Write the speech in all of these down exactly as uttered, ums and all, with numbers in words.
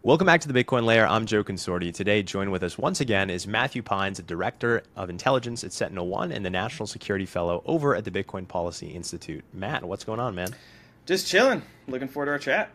Welcome back to the Bitcoin Layer. I'm Joe Consorti. Today, joined with us once again is Matthew Pines, the Director of Intelligence at Sentinel One and the National Security Fellow over at the Bitcoin Policy Institute. Matt, what's going on, man? Just chilling. Looking forward to our chat.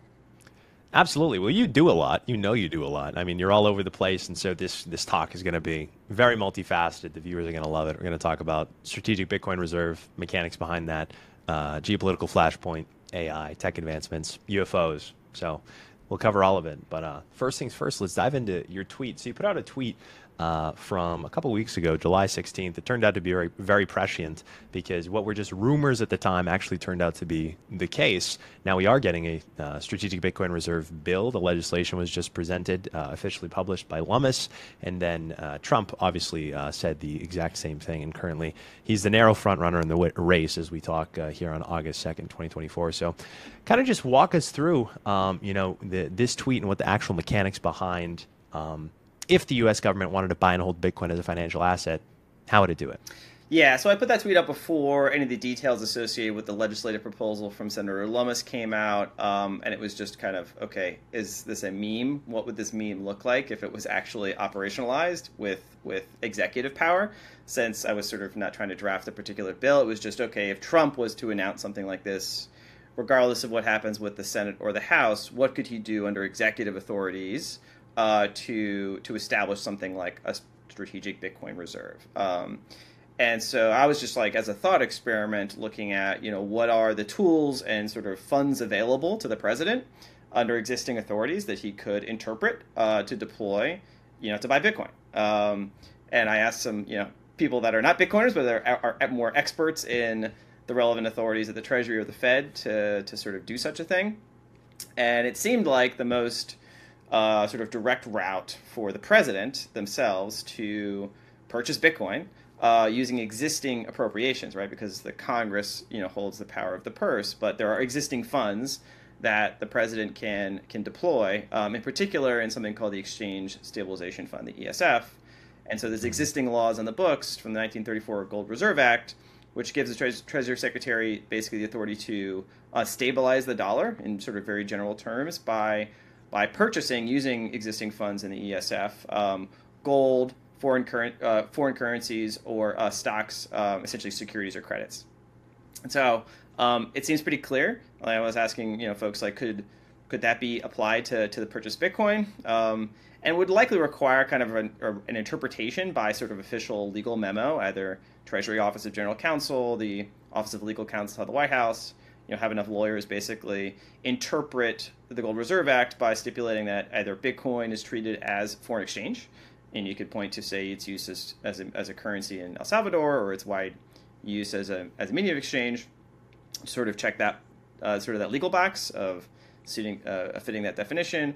Absolutely. Well, you do a lot. You know you do a lot. I mean, you're all over the place, and so this this talk is going to be very multifaceted. The viewers are going to love it. We're going to talk about strategic Bitcoin reserve, mechanics behind that, uh, geopolitical flashpoint, A I, tech advancements, U F Os. So we'll cover all of it. But uh, first things first, let's dive into your tweet. So you put out a tweet uh, from a couple weeks ago, July sixteenth. It turned out to be very, very prescient because what were just rumors at the time actually turned out to be the case. Now we are getting a uh, strategic Bitcoin reserve bill. The legislation was just presented, uh, officially published by Lummis. And then uh, Trump obviously uh, said the exact same thing. And currently he's the narrow front runner in the w- race as we talk uh, here on August second, twenty twenty-four. So kind of just walk us through, um, you know, the, this tweet and what the actual mechanics behind um, if the U S government wanted to buy and hold Bitcoin as a financial asset, how would it do it? Yeah, so I put that tweet up before any of the details associated with the legislative proposal from Senator Lummis came out, um, and it was just kind of, okay, is this a meme? What would this meme look like if it was actually operationalized with, with executive power? Since I was sort of not trying to draft a particular bill, it was just, okay, if Trump was to announce something like this, regardless of what happens with the Senate or the House, what could he do under executive authorities uh, to to establish something like a strategic Bitcoin reserve? Um, and so I was just like, as a thought experiment, looking at, you know, what are the tools and sort of funds available to the president under existing authorities that he could interpret uh, to deploy, you know, to buy Bitcoin. Um, and I asked some, you know, people that are not Bitcoiners, but are, are more experts in the relevant authorities at the Treasury or the Fed to to sort of do such a thing. And it seemed like the most uh, sort of direct route for the president themselves to purchase Bitcoin uh, using existing appropriations, right? Because the Congress, you know, holds the power of the purse, but there are existing funds that the president can can deploy, um, in particular in something called the Exchange Stabilization Fund, the E S F. And so there's existing laws on the books from the nineteen thirty-four Gold Reserve Act, which gives the Tre- Treasury Secretary basically the authority to uh, stabilize the dollar in sort of very general terms by by purchasing, using existing funds in the E S F, um, gold, foreign current, uh, foreign currencies, or uh, stocks, um, essentially securities or credits. And so um, it seems pretty clear. I was asking, you know, folks like, could could that be applied to to the purchase Bitcoin? Um, and would likely require kind of an, an interpretation by sort of official legal memo, either Treasury Office of General Counsel, the Office of Legal Counsel of the White House, you know, have enough lawyers basically interpret the Gold Reserve Act by stipulating that either Bitcoin is treated as foreign exchange, and you could point to, say, its use as, as, a, as a currency in El Salvador, or its wide use as a as a medium of exchange, sort of check that uh, sort of that legal box of suiting, uh, fitting that definition.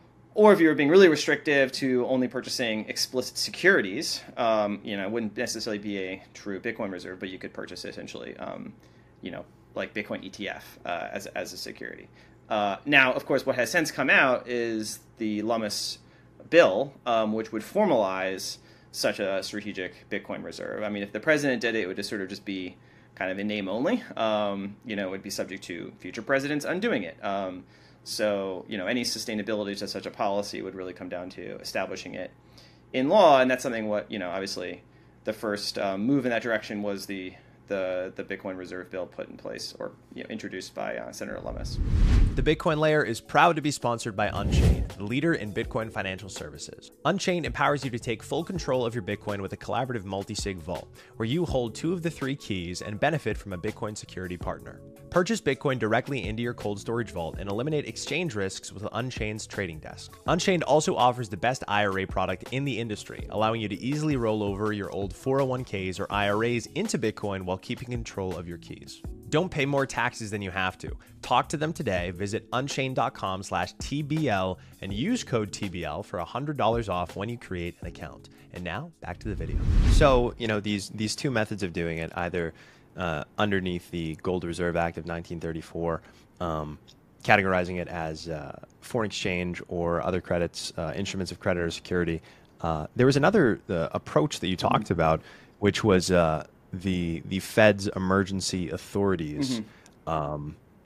Or if you were being really restrictive to only purchasing explicit securities, um, you know, it wouldn't necessarily be a true Bitcoin reserve, but you could purchase essentially, um, you know, like Bitcoin E T F uh, as, as a security. Uh, now, of course, what has since come out is the Lummis bill, um, which would formalize such a strategic Bitcoin reserve. I mean, if the president did it, it would just sort of just be kind of in name only. Um, you know, it would be subject to future presidents undoing it. Um, So, you know, any sustainability to such a policy would really come down to establishing it in law. And that's something what, you know, obviously the first um, move in that direction was the the, the Bitcoin Reserve Bill put in place or, you know, introduced by uh, Senator Lummis. The Bitcoin Layer is proud to be sponsored by Unchained, the leader in Bitcoin financial services. Unchained empowers you to take full control of your Bitcoin with a collaborative multi-sig vault, where you hold two of the three keys and benefit from a Bitcoin security partner. Purchase Bitcoin directly into your cold storage vault and eliminate exchange risks with Unchained's trading desk. Unchained also offers the best I R A product in the industry, allowing you to easily roll over your old four oh one k's or I R As into Bitcoin while keeping control of your keys. Don't pay more taxes than you have to. Talk to them today. Visit unchained.com slash TBL and use code T B L for one hundred dollars off when you create an account. And now back to the video. So, you know, these these two methods of doing it, either uh, underneath the Gold Reserve Act of nineteen thirty-four, um, categorizing it as uh, foreign exchange or other credits, uh, instruments of credit or security. Uh, there was another uh, approach that you talked about, which was uh, the the Fed's emergency authorities. Mm-hmm. um,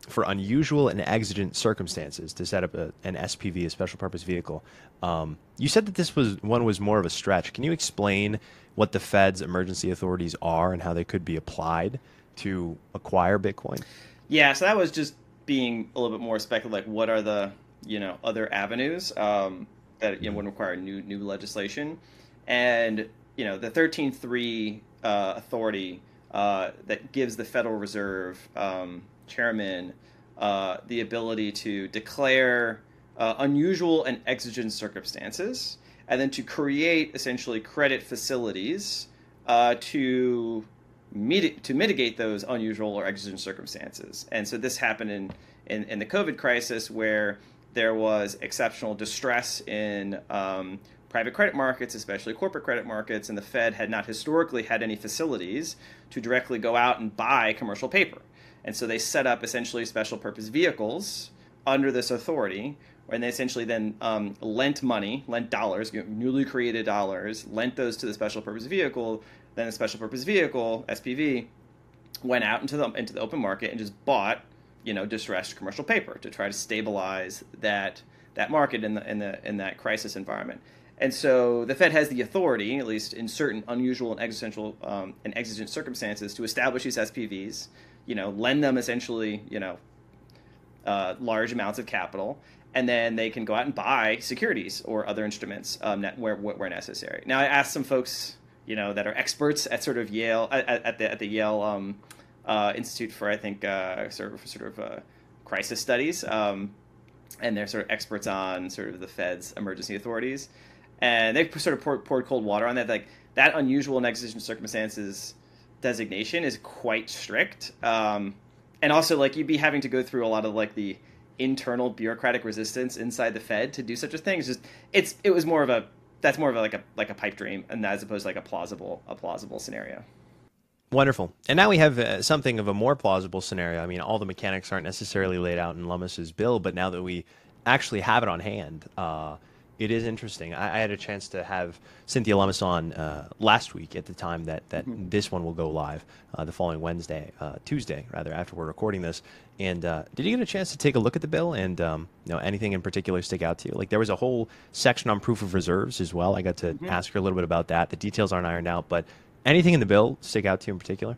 for unusual and exigent circumstances to set up a, an S P V, a special purpose vehicle. Um, you said that this was one was more of a stretch. Can you explain what the Fed's emergency authorities are and how they could be applied to acquire Bitcoin? Yeah, so that was just being a little bit more speculative. Like, what are the you know other avenues um, that you know, would require new new legislation? And you know, the thirteen three uh, authority uh, that gives the Federal Reserve um, chairman uh, the ability to declare uh, unusual and exigent circumstances, and then to create essentially credit facilities uh, to mit- to mitigate those unusual or exigent circumstances. And so this happened in, in, in the COVID crisis, where there was exceptional distress in um, private credit markets, especially corporate credit markets, and the Fed had not historically had any facilities to directly go out and buy commercial paper. And so they set up essentially special purpose vehicles under this authority, and they essentially then um, lent money, lent dollars, you know, newly created dollars, lent those to the special purpose vehicle. Then the special purpose vehicle, S P V, went out into the into the open market and just bought, you know, distressed commercial paper to try to stabilize that that market in the in the in that crisis environment. And so the Fed has the authority, at least in certain unusual and existential um, and exigent circumstances, to establish these S P Vs. You know, lend them essentially, you know, uh, large amounts of capital, and then they can go out and buy securities or other instruments um, where where necessary. Now, I asked some folks, you know, that are experts at sort of Yale at, at the at the Yale um, uh, Institute for, I think, uh, sort of sort of uh, crisis studies, um, and they're sort of experts on sort of the Fed's emergency authorities, and they sort of poured, poured cold water on that. Like, that unusual and exigent circumstances designation is quite strict, um, and also, like, you'd be having to go through a lot of like the internal bureaucratic resistance inside the Fed to do such a thing. It's just it's it was more of a that's more of a, like a like a pipe dream, and as opposed to like a plausible a plausible scenario. Wonderful. And now we have uh, something of a more plausible scenario. I mean, all the mechanics aren't necessarily laid out in Lummis's bill, but now that we actually have it on hand, uh, it is interesting. I, I had a chance to have Cynthia Lummis on uh, last week at the time that, that mm-hmm. this one will go live uh, the following Wednesday, uh, Tuesday, rather, after we're recording this. And uh, did you get a chance to take a look at the bill and um, you know, anything in particular stick out to you? Like, there was a whole section on proof of reserves as well. I got to mm-hmm. ask her a little bit about that. The details aren't ironed out, but anything in the bill stick out to you in particular?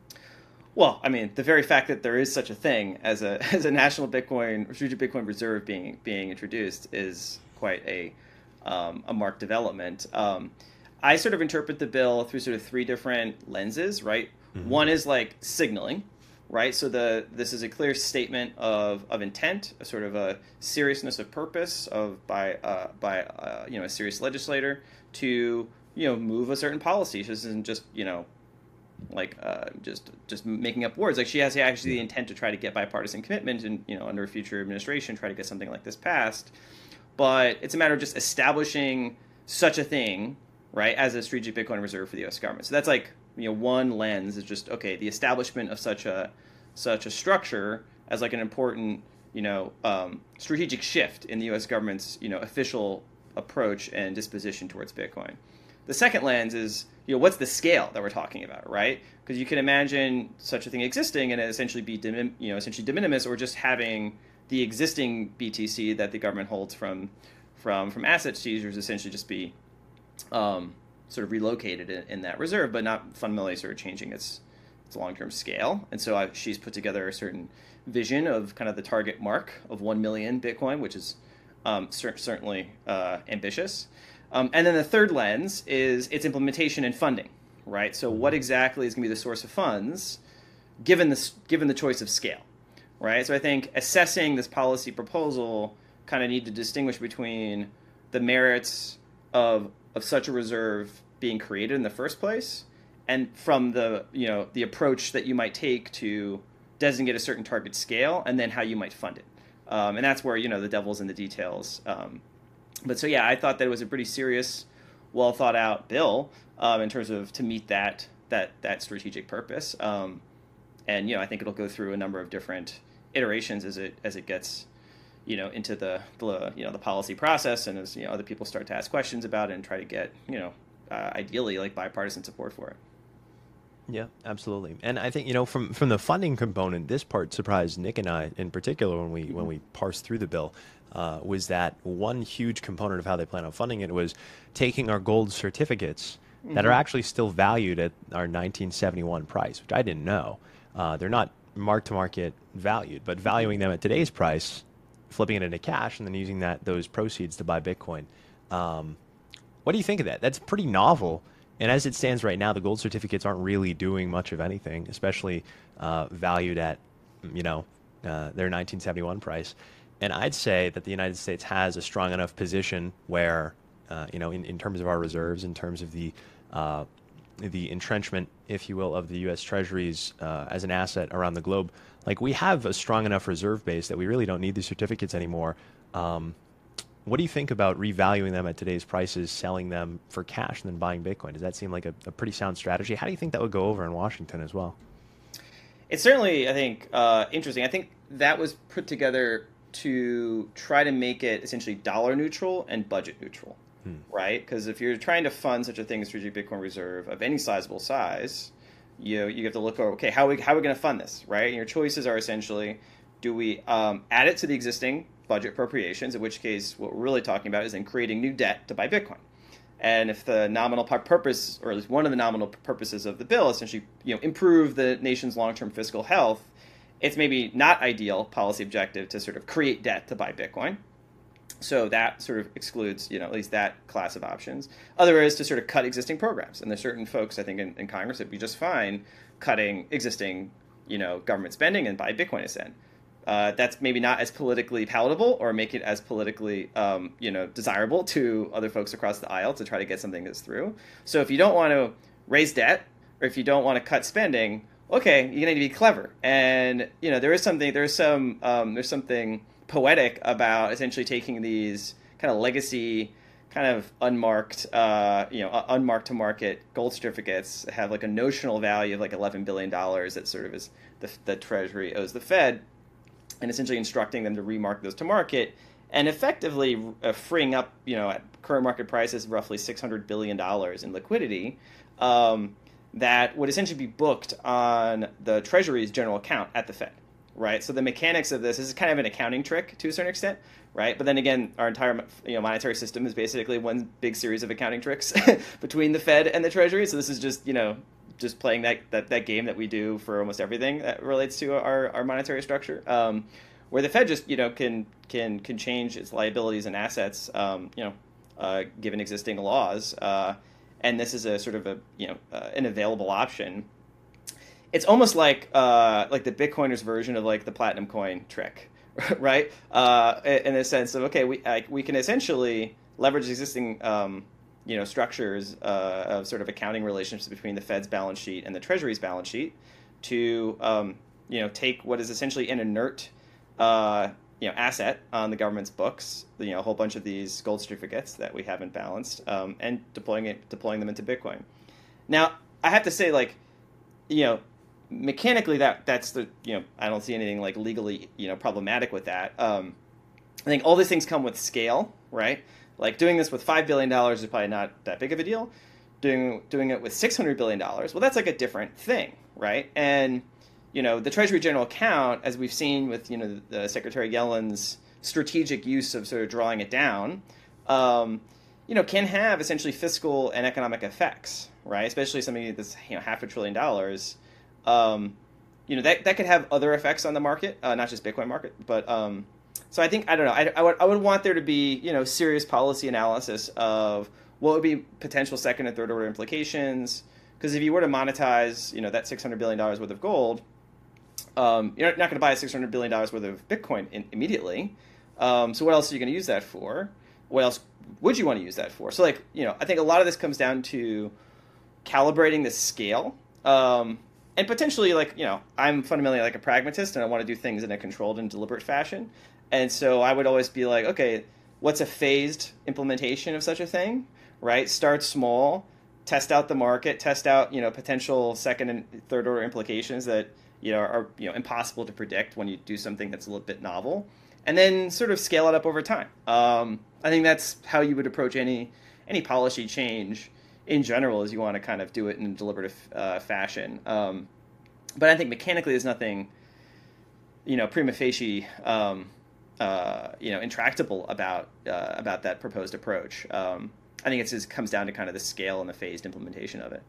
Well, I mean, the very fact that there is such a thing as a as a national Bitcoin, strategic Bitcoin reserve being being introduced is quite a um, a marked development. Um, I sort of interpret the bill through sort of three different lenses, right? Mm-hmm. One is like signaling, right? So the this is a clear statement of, of intent, a sort of a seriousness of purpose of by uh, by uh, you know a serious legislator to you know move a certain policy. This isn't just you know like uh, just just making up words. Like, she has actually the intent to try to get bipartisan commitment, and you know under a future administration try to get something like this passed. But it's a matter of just establishing such a thing, right, as a strategic Bitcoin reserve for the U S government. So that's like, you know, one lens is just, okay, the establishment of such a such a structure as like an important, you know, um, strategic shift in the U S government's, you know, official approach and disposition towards Bitcoin. The second lens is, you know, what's the scale that we're talking about, right? Because you can imagine such a thing existing and it essentially be, de, you know, essentially de minimis, or just having the existing B T C that the government holds from from from asset seizures essentially just be um, sort of relocated in, in that reserve, but not fundamentally sort of changing its its long-term scale. And so I, she's put together a certain vision of kind of the target mark of one million Bitcoin, which is um, cer- certainly uh, ambitious. Um, and then the third lens is its implementation and funding, right? So what exactly is going to be the source of funds given the given the choice of scale? Right, so I think assessing this policy proposal kind of need to distinguish between the merits of of such a reserve being created in the first place, and from the you know the approach that you might take to designate a certain target scale, and then how you might fund it. Um, and that's where you know the devil's in the details. Um, but so yeah, I thought that it was a pretty serious, well thought out bill um, in terms of to meet that that that strategic purpose. Um, and you know I think it'll go through a number of different iterations as it as it gets, you know, into the, the you know the policy process, and as you know other people start to ask questions about it and try to get you know uh, ideally like bipartisan support for it. Yeah, absolutely. And I think, you know, from from the funding component, this part surprised Nick and I in particular when we when we parsed through the bill, uh, was that one huge component of how they plan on funding it was taking our gold certificates that are Mm-hmm. actually still valued at our nineteen seventy-one price, which I didn't know. Uh, they're not mark to market valued, but valuing them at today's price, flipping it into cash, and then using that those proceeds to buy Bitcoin. Um, what do you think of that? That's pretty novel. And as it stands right now, the gold certificates aren't really doing much of anything, especially uh, valued at, you know, uh, their nineteen seventy-one price. And I'd say that the United States has a strong enough position where, uh, you know, in, in terms of our reserves, in terms of the uh, the entrenchment, if you will, of the U S Treasuries uh, as an asset around the globe, like we have a strong enough reserve base that we really don't need these certificates anymore. Um, what do you think about revaluing them at today's prices, selling them for cash, and then buying Bitcoin? Does that seem like a, a pretty sound strategy? How do you think that would go over in Washington as well? It's certainly, I think, uh, interesting. I think that was put together to try to make it essentially dollar neutral and budget neutral, Hmm. right? Because if you're trying to fund such a thing as Strategic Bitcoin Reserve of any sizable size, you know, you have to look over, okay, how are we, how are we going to fund this, right? And your choices are essentially, do we um, add it to the existing budget appropriations, in which case what we're really talking about is then creating new debt to buy Bitcoin. And if the nominal purpose, or at least one of the nominal purposes of the bill, essentially, you know, improve the nation's long-term fiscal health, it's maybe not ideal policy objective to sort of create debt to buy Bitcoin. So that sort of excludes, you know, at least that class of options. Other is to sort of cut existing programs. And there's certain folks, I think, in, in Congress that would be just fine cutting existing, you know, government spending and buy Bitcoin instead. Uh, that's maybe not as politically palatable or make it as politically, um, you know, desirable to other folks across the aisle to try to get something that's through. So if you don't want to raise debt or if you don't want to cut spending, okay, you're going to be clever. And, you know, there is something, there's some, um, there's something poetic about essentially taking these kind of legacy, kind of unmarked, uh, you know, unmarked to market gold certificates that have like a notional value of like eleven billion dollars that sort of is the, the Treasury owes the Fed, and essentially instructing them to remark those to market, and effectively uh, freeing up, you know, at current market prices, roughly six hundred billion dollars in liquidity, um, that would essentially be booked on the Treasury's general account at the Fed, right? So the mechanics of this, this is kind of an accounting trick to a certain extent, right? But then again, our entire, you know, monetary system is basically one big series of accounting tricks between the Fed and the Treasury. So this is just, you know, just playing that, that, that game that we do for almost everything that relates to our, our monetary structure, um, where the Fed just, you know, can can can change its liabilities and assets, um, you know, uh, given existing laws. Uh, and this is a sort of a, you know, uh, an available option. It's almost like uh, like the Bitcoiners version of like the platinum coin trick, right? Uh, in the sense of, okay, we like, we can essentially leverage existing um, you know, structures uh, of sort of accounting relationships between the Fed's balance sheet and the Treasury's balance sheet to, um, you know, take what is essentially an inert, uh, you know, asset on the government's books, you know, a whole bunch of these gold certificates that we haven't balanced, um, and deploying it, deploying them into Bitcoin. Now, I have to say, like, you know, mechanically that that's the, you know, I don't see anything like legally, you know, problematic with that. Um, I think all these things come with scale, right? Like doing this with five billion dollars is probably not that big of a deal. Doing doing it with six hundred billion dollars, well, that's like a different thing, right? And, you know, the Treasury General Account, as we've seen with, you know, the Secretary Yellen's strategic use of sort of drawing it down, um, you know, can have essentially fiscal and economic effects, right? Especially something that's, you know, half a trillion dollars. Um, you know, that, that could have other effects on the market, uh, not just Bitcoin market, but... Um, So I think, I don't know, I, I, would, I would want there to be, you know, serious policy analysis of what would be potential second and third order implications. Because if you were to monetize, you know, that six hundred billion dollars worth of gold, um, you're not going to buy six hundred billion dollars worth of Bitcoin in, immediately. Um, so what else are you going to use that for? What else would you want to use that for? So, like, you know, I think a lot of this comes down to calibrating the scale. Um, and potentially, like, you know, I'm fundamentally like a pragmatist and I want to do things in a controlled and deliberate fashion. And so I would always be like, okay, what's a phased implementation of such a thing, right? Start small, test out the market, test out, you know, potential second and third order implications that, you know, are, you know, impossible to predict when you do something that's a little bit novel, and then sort of scale it up over time. Um, I think that's how you would approach any any policy change in general is you want to kind of do it in a deliberative uh, fashion. Um, but I think mechanically there's nothing, you know, prima facie, um, uh, you know, intractable about uh, about that proposed approach. Um, I think it's just comes down to kind of the scale and the phased implementation of it.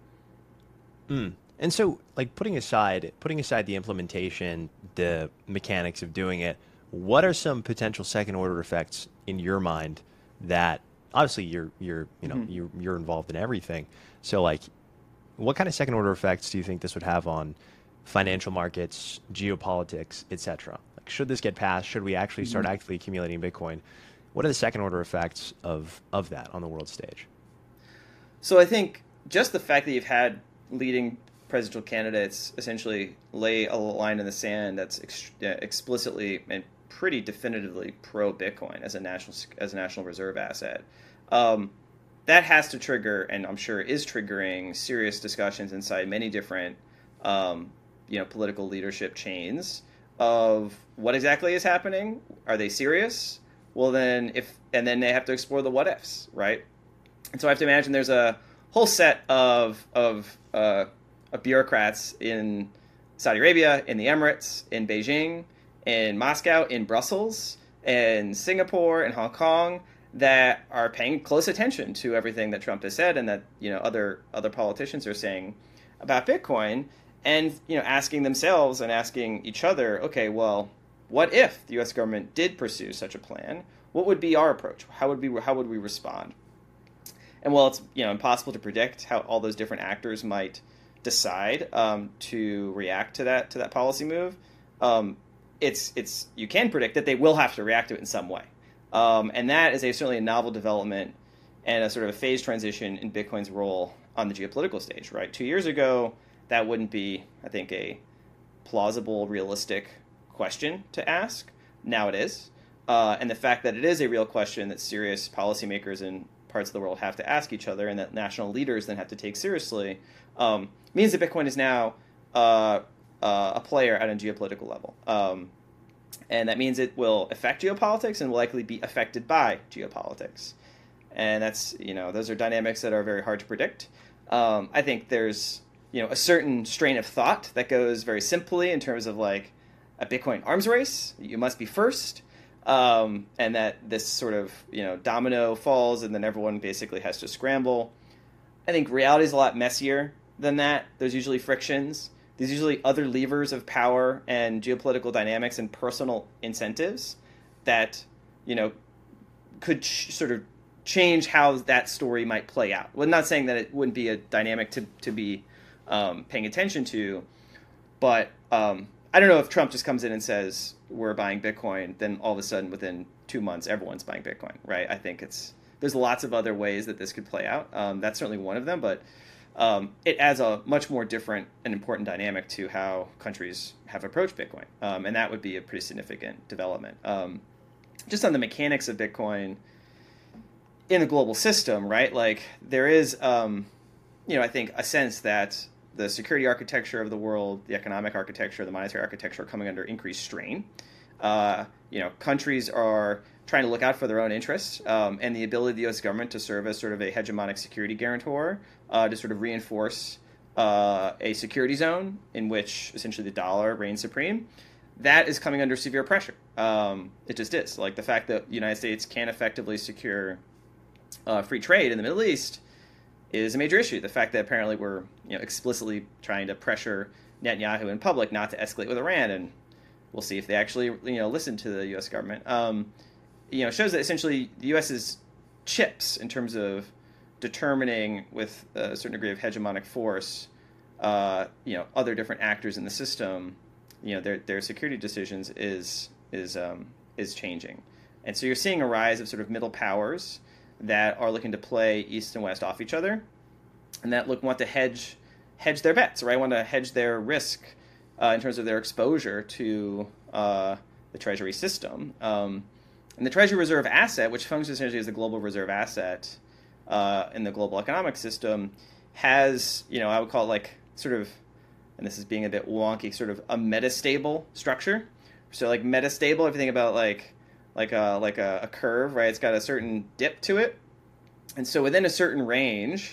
Mm. And so, like, putting aside putting aside the implementation, the mechanics of doing it, what are some potential second order effects in your mind that obviously you're you're you know mm-hmm. you're you're involved in everything. So, like, what kind of second order effects do you think this would have on financial markets, geopolitics, et cetera? Like, should this get passed? Should we actually start mm-hmm. actively accumulating Bitcoin? What are the second order effects of of that on the world stage? So I think just the fact that you've had leading presidential candidates essentially lay a line in the sand that's ex- explicitly and pretty definitively pro Bitcoin as a national as a national reserve asset, um, that has to trigger, and I'm sure is triggering, serious discussions inside many different um, you know political leadership chains of what exactly is happening. Are they serious? Well, then if and then they have to explore the what ifs, right? And so I have to imagine there's a whole set of of uh, of bureaucrats in Saudi Arabia, in the Emirates, in Beijing, in Moscow, in Brussels, in Singapore, in Hong Kong that are paying close attention to everything that Trump has said and that you know other other politicians are saying about Bitcoin, and you know asking themselves and asking each other, okay, well, what if the U S government did pursue such a plan? What would be our approach? How would we how would we respond? And while it's you know impossible to predict how all those different actors might decide um, to react to that to that policy move, um, it's it's you can predict that they will have to react to it in some way, um, and that is a certainly a novel development and a sort of a phased transition in Bitcoin's role on the geopolitical stage. Right, two years ago, that wouldn't be, I think, a plausible, realistic question to ask. Now it is, uh, and the fact that it is a real question that serious policymakers in parts of the world have to ask each other and that national leaders then have to take seriously, um, means that Bitcoin is now uh, uh, a player at a geopolitical level. Um, and that means it will affect geopolitics and will likely be affected by geopolitics. And that's, you know, those are dynamics that are very hard to predict. Um, I think there's, you know, a certain strain of thought that goes very simply in terms of like a Bitcoin arms race. You must be first. Um, and that this sort of, you know, domino falls and then everyone basically has to scramble. I think reality is a lot messier than that. There's usually frictions. There's usually other levers of power and geopolitical dynamics and personal incentives that, you know, could ch- sort of change how that story might play out. Well, I'm not saying that it wouldn't be a dynamic to, to be um, paying attention to, but um, I don't know if Trump just comes in and says, we're buying Bitcoin, then all of a sudden within two months, everyone's buying Bitcoin, right? I think it's there's lots of other ways that this could play out. Um, that's certainly one of them, but um, it adds a much more different and important dynamic to how countries have approached Bitcoin. Um, and that would be a pretty significant development. Um, just on the mechanics of Bitcoin in the global system, right? Like there is, um, you know, I think a sense that the security architecture of the world, the economic architecture, the monetary architecture are coming under increased strain. Uh, you know, countries are trying to look out for their own interests, um, and the ability of the U S government to serve as sort of a hegemonic security guarantor uh, to sort of reinforce uh, a security zone in which essentially the dollar reigns supreme. That is coming under severe pressure. Um, it just is. Like the fact that the United States can't effectively secure uh, free trade in the Middle East is a major issue. The fact that apparently we're you know explicitly trying to pressure Netanyahu in public not to escalate with Iran, and we'll see if they actually you know listen to the U S government. Um, you know shows that essentially the US's chips in terms of determining with a certain degree of hegemonic force, uh, you know other different actors in the system, you know their their security decisions is is um, is changing, and so you're seeing a rise of sort of middle powers that are looking to play East and West off each other, and that look want to hedge hedge their bets, right? Want to hedge their risk uh, in terms of their exposure to uh, the Treasury system. Um, and the Treasury Reserve asset, which functions essentially as the global reserve asset uh, in the global economic system, has, you know, I would call it like sort of, and this is being a bit wonky, sort of a metastable structure. So like metastable, if you think about like like a like a, a curve, right? It's got a certain dip to it, and so within a certain range,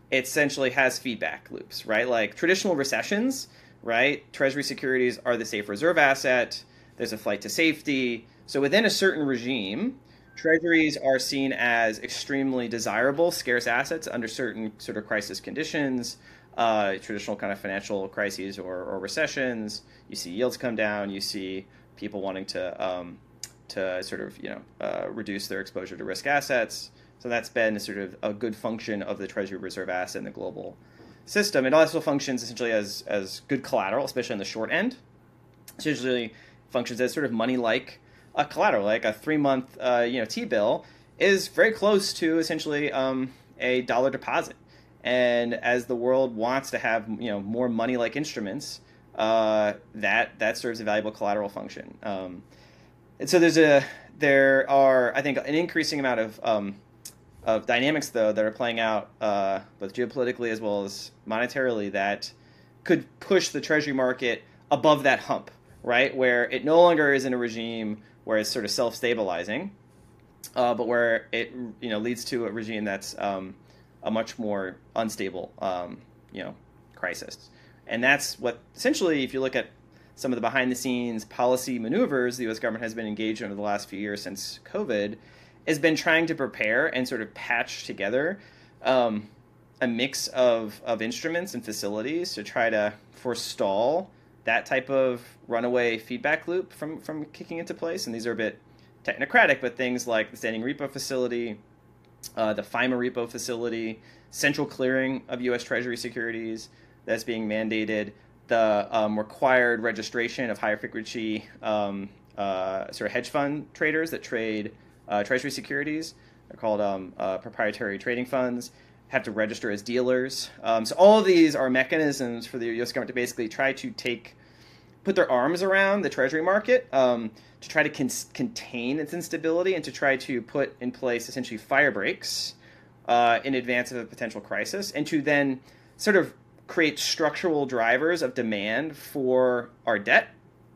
it essentially has feedback loops, right? Like traditional recessions, right? Treasury securities are the safe reserve asset. There's a flight to safety. So within a certain regime, treasuries are seen as extremely desirable, scarce assets under certain sort of crisis conditions, uh, traditional kind of financial crises or, or recessions. You see yields come down. You see people wanting to um, to sort of you know uh, reduce their exposure to risk assets. So that's been sort of a good function of the Treasury reserve asset in the global system. It also functions essentially as as good collateral, especially on the short end. It usually functions as sort of money-like uh, collateral, like a three-month uh, you know T-bill is very close to essentially um, a dollar deposit. And as the world wants to have you know more money-like instruments, uh, that that serves a valuable collateral function. Um, and so there's a there are I think an increasing amount of um, of dynamics though that are playing out uh, both geopolitically as well as monetarily that could push the Treasury market above that hump, right, where it no longer is in a regime where it's sort of self-stabilizing, uh, but where it you know leads to a regime that's um, a much more unstable um, you know crisis. And that's what essentially, if you look at some of the behind-the-scenes policy maneuvers the U S government has been engaged in over the last few years since COVID, has been trying to prepare and sort of patch together um, a mix of, of instruments and facilities to try to forestall that type of runaway feedback loop from, from kicking into place. And these are a bit technocratic, but things like the standing repo facility, uh, the FIMA repo facility, central clearing of U S Treasury securities that's being mandated, the um, required registration of higher frequency um, uh, sort of hedge fund traders that trade uh, Treasury securities. They're called um, uh, proprietary trading funds, have to register as dealers. Um, so all of these are mechanisms for the U S government to basically try to take, put their arms around the Treasury market um, to try to con- contain its instability and to try to put in place essentially fire breaks uh, in advance of a potential crisis, and to then sort of create structural drivers of demand for our debt,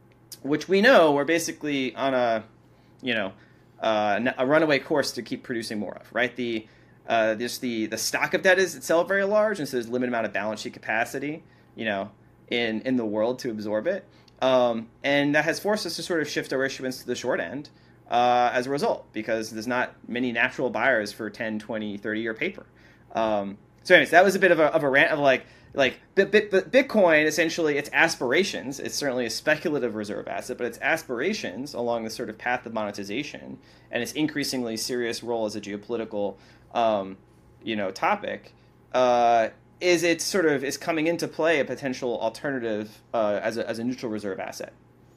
which we know we're basically on a, you know, uh, a runaway course to keep producing more of, right? The uh, just the the stock of debt is itself very large, and so there's a limited amount of balance sheet capacity, you know, in in the world to absorb it, um, and that has forced us to sort of shift our issuance to the short end uh, as a result, because there's not many natural buyers for ten, twenty, thirty year paper. Um, so anyways, that was a bit of a, of a rant of like, Like Bitcoin, essentially, its aspirations, it's certainly a speculative reserve asset, but its aspirations along the sort of path of monetization and its increasingly serious role as a geopolitical, um, you know, topic, uh, is it sort of is coming into play a potential alternative uh, as a as a neutral reserve asset,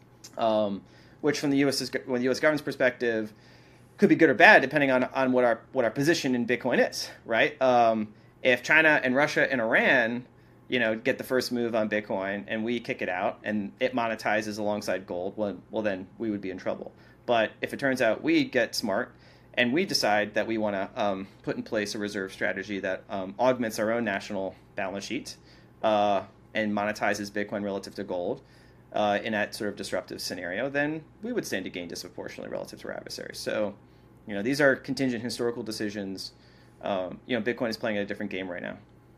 um, which from the U S from the U S government's perspective could be good or bad depending on on what our what our position in Bitcoin is, right? Um, if China and Russia and Iran, you know, get the first move on Bitcoin and we kick it out and it monetizes alongside gold, well, well then we would be in trouble. But if it turns out we get smart and we decide that we want to um, put in place a reserve strategy that um, augments our own national balance sheet uh, and monetizes Bitcoin relative to gold uh, in that sort of disruptive scenario, then we would stand to gain disproportionately relative to our adversaries. So, you know, these are contingent historical decisions. Um, you know, Bitcoin is playing a different game right now.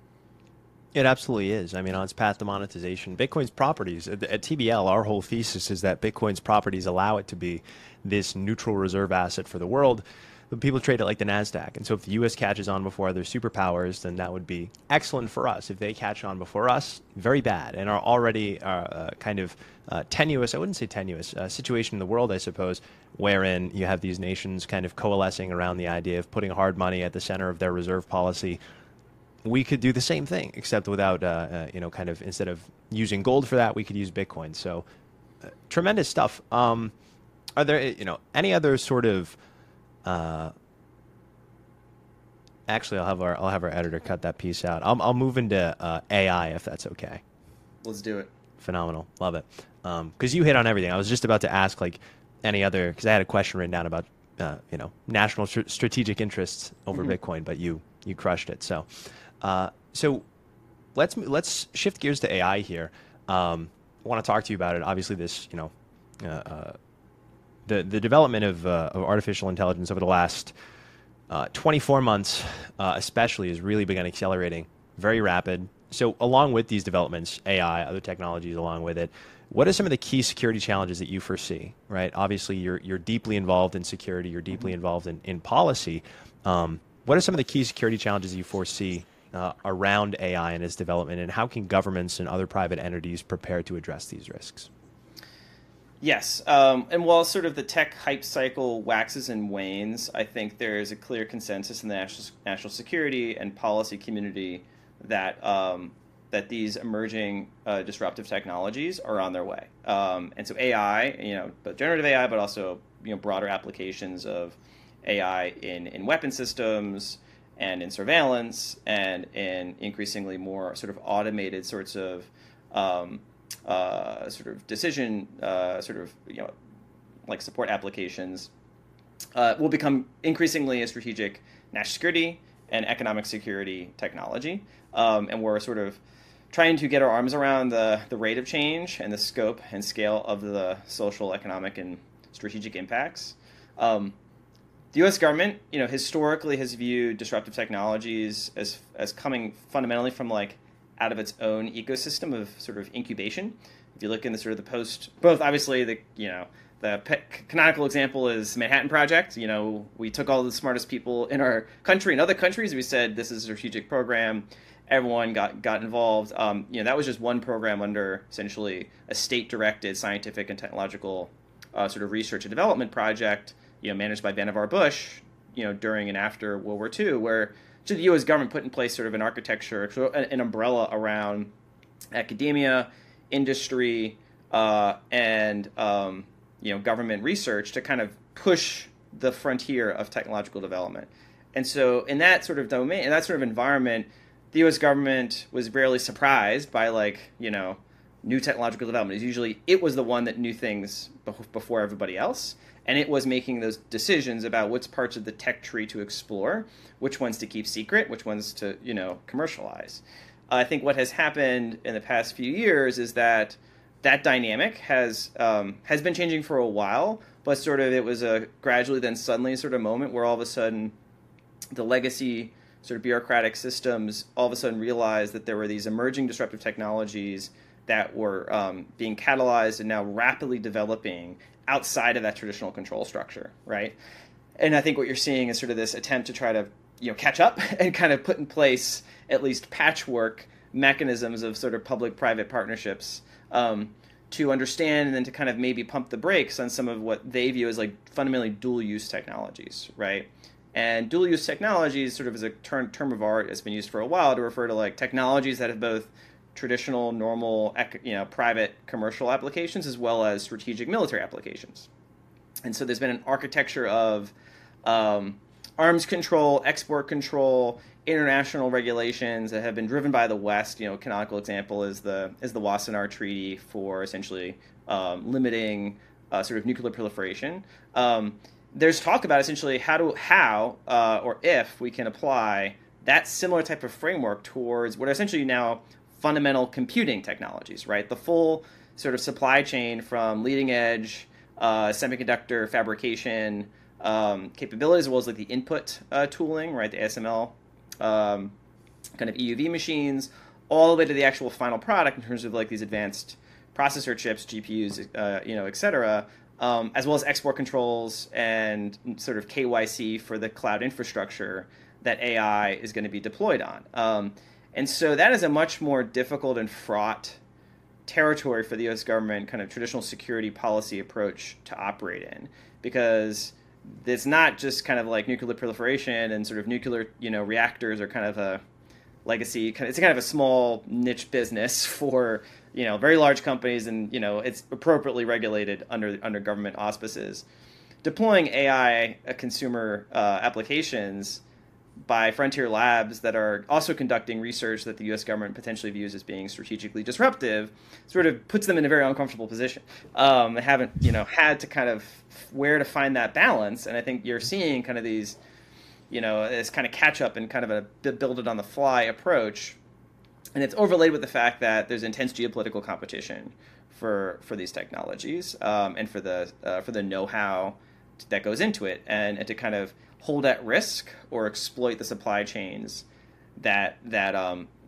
It absolutely is. I mean, on its path to monetization, Bitcoin's properties, at, at T B L, our whole thesis is that Bitcoin's properties allow it to be this neutral reserve asset for the world. But people trade it like the NASDAQ. And so if the U S catches on before other superpowers, then that would be excellent for us. If they catch on before us, very bad, and are already uh, uh, kind of uh, tenuous, I wouldn't say tenuous, uh, situation in the world, I suppose, wherein you have these nations kind of coalescing around the idea of putting hard money at the center of their reserve policy. We could do the same thing, except without, uh, uh, you know, kind of instead of using gold for that, we could use Bitcoin. So uh, tremendous stuff. Um, are there, you know, any other sort of, uh, actually, I'll have our, I'll have our editor cut that piece out. I'll, I'll move into uh, A I if that's okay. Let's do it. Phenomenal. Love it. Um, 'cause you hit on everything. I was just about to ask like any other, because I had a question written down about, uh, you know, national tr- strategic interests over mm-hmm. Bitcoin, but you, you crushed it. So, Uh, so let's let's shift gears to A I here. Um, I want to talk to you about it. Obviously, this you know uh, uh, the the development of, uh, of artificial intelligence over the last uh, twenty-four months, uh, especially, has really begun accelerating very rapid. So along with these developments, A I, other technologies along with it, what are some of the key security challenges that you foresee, right? Obviously, you're, you're deeply involved in security, you're deeply mm-hmm. involved in, in policy. Um, what are some of the key security challenges you foresee uh, around A I and its development, and how can governments and other private entities prepare to address these risks? Yes, um, and while sort of the tech hype cycle waxes and wanes, I think there is a clear consensus in the national, national security and policy community that um, that these emerging uh, disruptive technologies are on their way. Um, and so A I, you know, both generative A I, but also you know broader applications of A I in, in weapon systems and in surveillance and in increasingly more sort of automated sorts of um, uh, sort of decision, uh, sort of you know, like support applications, uh, will become increasingly a strategic national security and economic security technology. Um, and we're sort of trying to get our arms around the, the rate of change and the scope and scale of the social, economic, and strategic impacts. Um, the U S government, you know, historically has viewed disruptive technologies as as coming fundamentally from like out of its own ecosystem of sort of incubation. If you look in the sort of the post, both obviously the you know the canonical example is Manhattan Project. You know, we took all the smartest people in our country and other countries. We said this is a strategic program. Everyone got, got involved. Um, you know, that was just one program under essentially a state-directed scientific and technological uh, sort of research and development project, you know, managed by Vannevar Bush, you know, during and after World War Two, where the U S government put in place sort of an architecture, an umbrella around academia, industry, uh, and um, you know, government research to kind of push the frontier of technological development. And so, in that sort of domain, in that sort of environment, the U S government was rarely surprised by, like, you know, new technological development. It's usually it was the one that knew things before everybody else, and it was making those decisions about which parts of the tech tree to explore, which ones to keep secret, which ones to, you know, commercialize. Uh, I think what has happened in the past few years is that that dynamic has um, has been changing for a while, but sort of it was a gradually then suddenly sort of moment where all of a sudden the legacy sort of bureaucratic systems all of a sudden realized that there were these emerging disruptive technologies that were um, being catalyzed and now rapidly developing outside of that traditional control structure, right? And I think what you're seeing is sort of this attempt to try to, you know, catch up and kind of put in place at least patchwork mechanisms of sort of public-private partnerships um, to understand and then to kind of maybe pump the brakes on some of what they view as like fundamentally dual-use technologies, right? And dual-use technologies sort of is a term, term of art that's been used for a while to refer to like technologies that have both traditional, normal, you know, private commercial applications as well as strategic military applications. And so there's been an architecture of um, arms control, export control, international regulations that have been driven by the West. You know, a canonical example is the is the Wassenaar Treaty for essentially um, limiting uh, sort of nuclear proliferation. Um, there's talk about essentially how to how uh, or if we can apply that similar type of framework towards what are essentially now fundamental computing technologies, right? The full sort of supply chain from leading edge uh, semiconductor fabrication um, capabilities, as well as like the input uh, tooling, right? The A S M L um, kind of E U V machines, all the way to the actual final product in terms of like these advanced processor chips, G P Us, uh, you know, et cetera, um, as well as export controls and sort of K Y C for the cloud infrastructure that A I is going to be deployed on. Um, and so that is a much more difficult and fraught territory for the U S government kind of traditional security policy approach to operate in, because it's not just kind of like nuclear proliferation and sort of nuclear, you know, reactors are kind of a legacy. It's kind of a small niche business for, you know, very large companies, and, you know, it's appropriately regulated under under government auspices. Deploying A I uh, consumer uh, applications by frontier labs that are also conducting research that the U S government potentially views as being strategically disruptive sort of puts them in a very uncomfortable position. Um, they haven't, you know, had to kind of where to find that balance, and I think you're seeing kind of these, you know, this kind of catch up and kind of a build it on the fly approach, and it's overlaid with the fact that there's intense geopolitical competition for for these technologies um, and for the uh, for the know-how that goes into it, and, and to kind of hold at risk or exploit the supply chains that that um,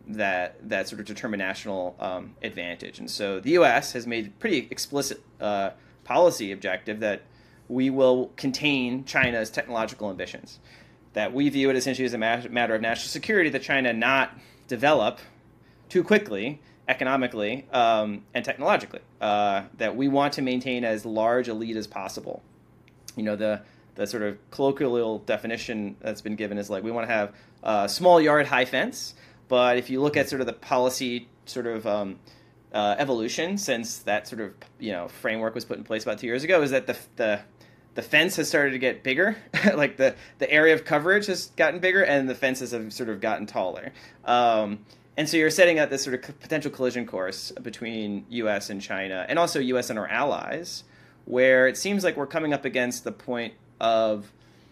that that sort of determine national um, advantage. And so the U S has made pretty explicit uh, policy objective that we will contain China's technological ambitions, that we view it essentially as a matter of national security that China not develop too quickly economically um, and technologically, uh, that we want to maintain as large a lead as possible. You know, the the sort of colloquial definition that's been given is like we want to have a small yard, high fence. But if you look at sort of the policy sort of um, uh, evolution since that sort of, you know, framework was put in place about two years ago, is that the the the fence has started to get bigger, like the, the area of coverage has gotten bigger, and the fences have sort of gotten taller. Um, and so you're setting up this sort of potential collision course between U S and China, and also U S and our allies, where it seems like we're coming up against the point of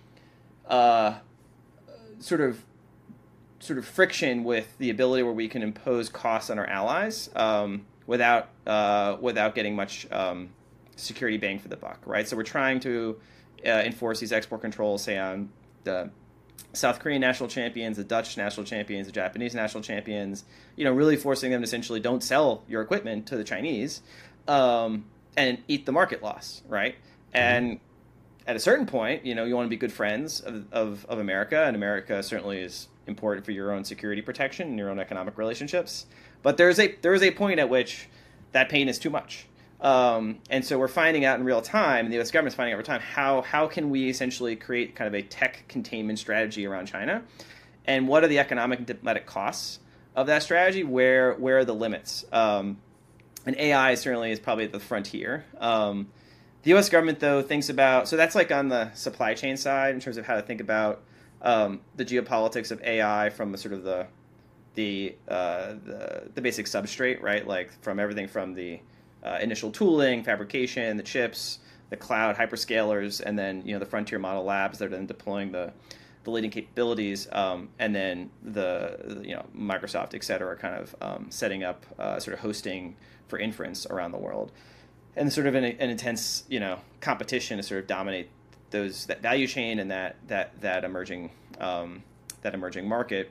uh, sort of sort of friction with the ability where we can impose costs on our allies um, without uh, without getting much um, security bang for the buck, right? So we're trying to uh, enforce these export controls, say on the South Korean national champions, the Dutch national champions, the Japanese national champions, you know, really forcing them to essentially don't sell your equipment to the Chinese um, and eat the market loss, right? And at a certain point, you know, you want to be good friends of, of, of America, and America certainly is important for your own security protection and your own economic relationships. But there's a there is a point at which that pain is too much. Um, and so we're finding out in real time, and the U S government's finding out over time, how how can we essentially create kind of a tech containment strategy around China, and what are the economic and diplomatic costs of that strategy? Where where are the limits? Um, and A I certainly is probably at the frontier. Um, the U S government, though, thinks about, so that's like on the supply chain side in terms of how to think about um, the geopolitics of A I from the sort of the the, uh, the the basic substrate, right? Like from everything from the Uh, initial tooling, fabrication, the chips, the cloud hyperscalers, and then you know the frontier model labs that are then deploying the the leading capabilities, um, and then the you know Microsoft, et cetera, kind of um, setting up uh, sort of hosting for inference around the world, and sort of an, an intense you know competition to sort of dominate those that value chain and that that that emerging um, that emerging market.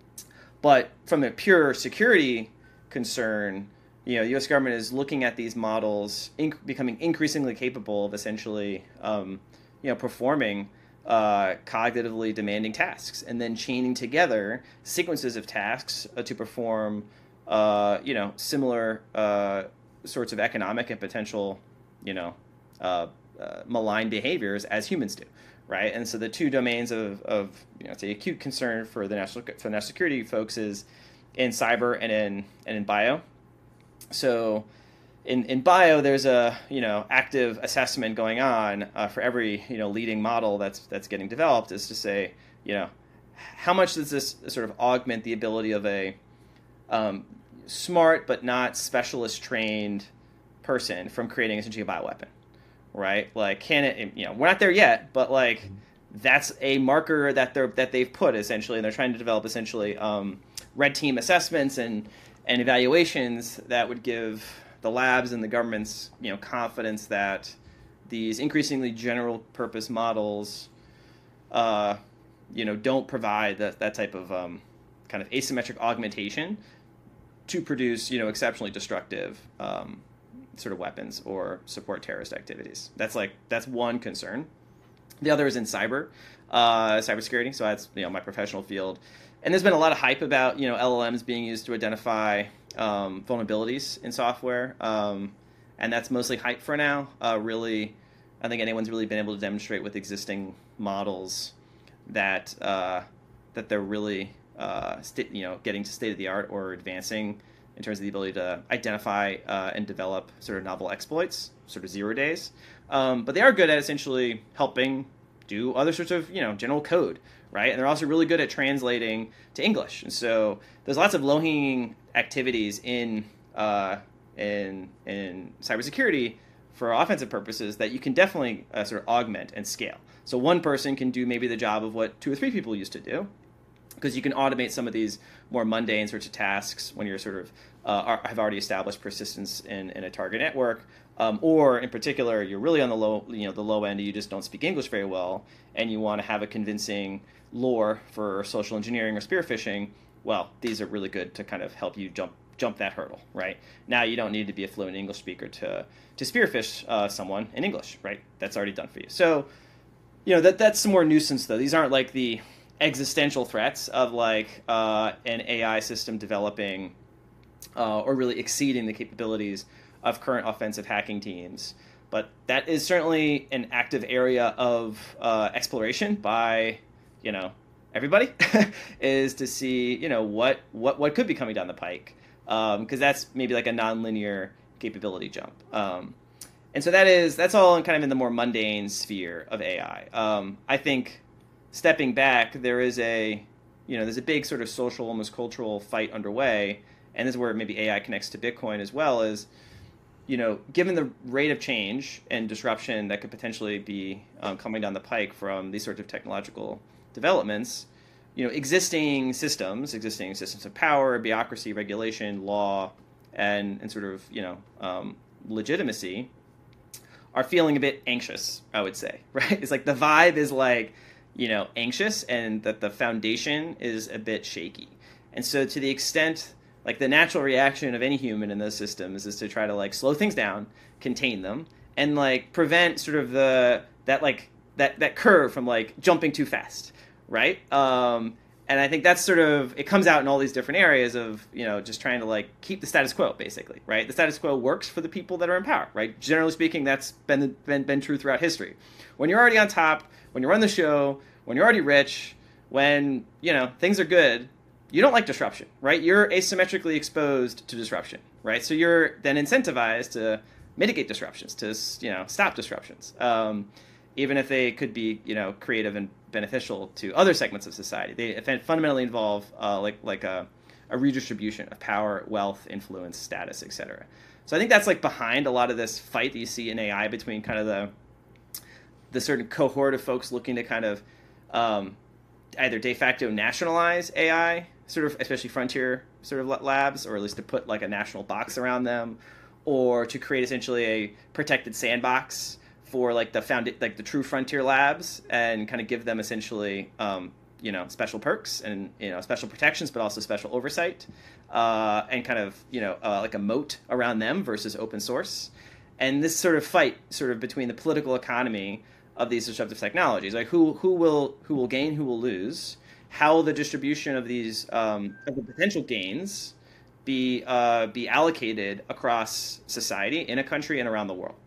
But from a pure security concern, you know, the U S government is looking at these models inc- becoming increasingly capable of essentially, um, you know, performing uh, cognitively demanding tasks, and then chaining together sequences of tasks uh, to perform, uh, you know, similar uh, sorts of economic and potential, you know, uh, uh, malign behaviors as humans do, right? And so the two domains of, of you know, say acute concern for the national for the national security folks is in cyber and in and in bio. So in, in bio, there's a you know active assessment going on uh, for every you know leading model that's that's getting developed, is to say you know how much does this sort of augment the ability of a um, smart but not specialist trained person from creating essentially a bioweapon, right? Like can it you know we're not there yet, but like that's a marker that they're that they've put essentially, and they're trying to develop essentially um, red team assessments and and evaluations that would give the labs and the governments, you know, confidence that these increasingly general purpose models, uh, you know, don't provide that, that type of um, kind of asymmetric augmentation to produce, you know, exceptionally destructive um, sort of weapons or support terrorist activities. That's like, that's one concern. The other is in cyber, uh, cybersecurity. So that's, you know, my professional field. And there's been a lot of hype about, you know, L L Ms being used to identify um, vulnerabilities in software, um, and that's mostly hype for now. Uh, really, I think anyone's really been able to demonstrate with existing models that uh, that they're really, uh, st- you know, getting to state of the art or advancing in terms of the ability to identify uh, and develop sort of novel exploits, sort of zero days. Um, but they are good at essentially helping do other sorts of, you know, general code. Right, and they're also really good at translating to English, and so there's lots of low-hanging activities in uh, in in cybersecurity for offensive purposes that you can definitely uh, sort of augment and scale. So one person can do maybe the job of what two or three people used to do, because you can automate some of these more mundane sorts of tasks when you're sort of uh, are, have already established persistence in, in a target network. Um, or in particular, you're really on the low, you know, the low end, and you just don't speak English very well, and you want to have a convincing lore for social engineering or spear phishing. well, these are really good to kind of help you jump jump that hurdle, right? Now you don't need to be a fluent English speaker to to spearfish uh, someone in English, right? That's already done for you. So, you know, that that's some more nuisance, though. These aren't like the existential threats of like uh, an A I system developing uh, or really exceeding the capabilities of current offensive hacking teams. But that is certainly an active area of uh, exploration by, you know, everybody, is to see, you know, what, what, what could be coming down the pike. Because um, that's maybe like a nonlinear capability jump. Um, and so that is, that's all kind of in the more mundane sphere of A I. Um, I think stepping back, there is a, you know, there's a big sort of social, almost cultural fight underway. And this is where maybe A I connects to Bitcoin as well, as, you know, given the rate of change and disruption that could potentially be um, coming down the pike from these sorts of technological developments, you know, existing systems, existing systems of power, bureaucracy, regulation, law, and, and sort of, you know, um, legitimacy are feeling a bit anxious, I would say, right? It's like the vibe is like, you know, anxious, and that the foundation is a bit shaky. And so to the extent, like the natural reaction of any human in those systems is to try to like slow things down, contain them, and like prevent sort of the, that like, that, that curve from like jumping too fast, right? Um, and I think that's sort of, it comes out in all these different areas of, you know, just trying to like keep the status quo, basically, right? The status quo works for the people that are in power, right? Generally speaking, that's been, been, been true throughout history. When you're already on top, when you run the show, when you're already rich, when, you know, things are good, you don't like disruption, right? You're asymmetrically exposed to disruption, right? So you're then incentivized to mitigate disruptions, to, you know, stop disruptions, um, even if they could be, you know, creative and beneficial to other segments of society. They fundamentally involve uh, like like a, a redistribution of power, wealth, influence, status, et cetera. So I think that's like behind a lot of this fight that you see in A I between kind of the the certain cohort of folks looking to kind of um, either de facto nationalize A I, sort of, especially frontier sort of labs, or at least to put like a national box around them, or to create essentially a protected sandbox for like the found like the true frontier labs, and kind of give them essentially um, you know, special perks and, you know, special protections, but also special oversight, uh, and kind of, you know, uh, like a moat around them versus open source. And this sort of fight sort of between the political economy of these disruptive technologies, like who who will who will gain, who will lose, how the distribution of these um, of the potential gains be uh, be allocated across society in a country and around the world.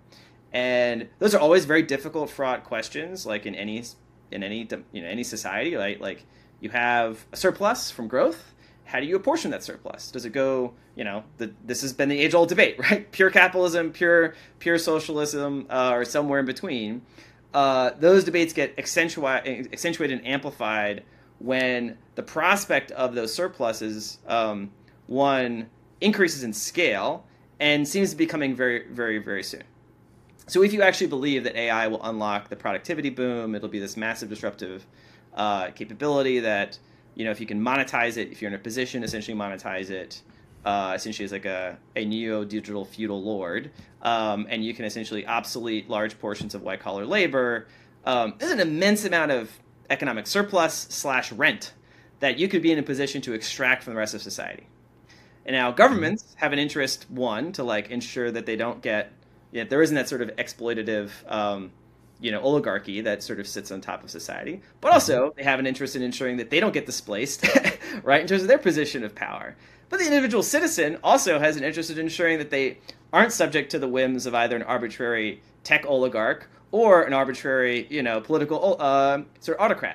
And those are always very difficult, fraught questions, like in any in any you know any society, right? Like you have a surplus from growth. How do you apportion that surplus? Does it go, you know, the, this has been the age-old debate, right? Pure capitalism, pure pure socialism, uh, or somewhere in between. Uh, those debates get accentuated, accentuated and amplified when the prospect of those surpluses, um, one, increases in scale and seems to be coming very, very, very soon. So if you actually believe that A I will unlock the productivity boom, it'll be this massive disruptive uh, capability that, you know, if you can monetize it, if you're in a position to essentially monetize it, uh, essentially as like a, a neo-digital feudal lord, um, and you can essentially obsolete large portions of white-collar labor, um, there's an immense amount of economic surplus slash rent that you could be in a position to extract from the rest of society. And now governments have an interest, one, to like ensure that they don't get, you know, there isn't that sort of exploitative, um, you know, oligarchy that sort of sits on top of society, but also they have an interest in ensuring that they don't get displaced, right, in terms of their position of power. But the individual citizen also has an interest in ensuring that they aren't subject to the whims of either an arbitrary tech oligarch or an arbitrary, you know, political uh, sort of autocrat.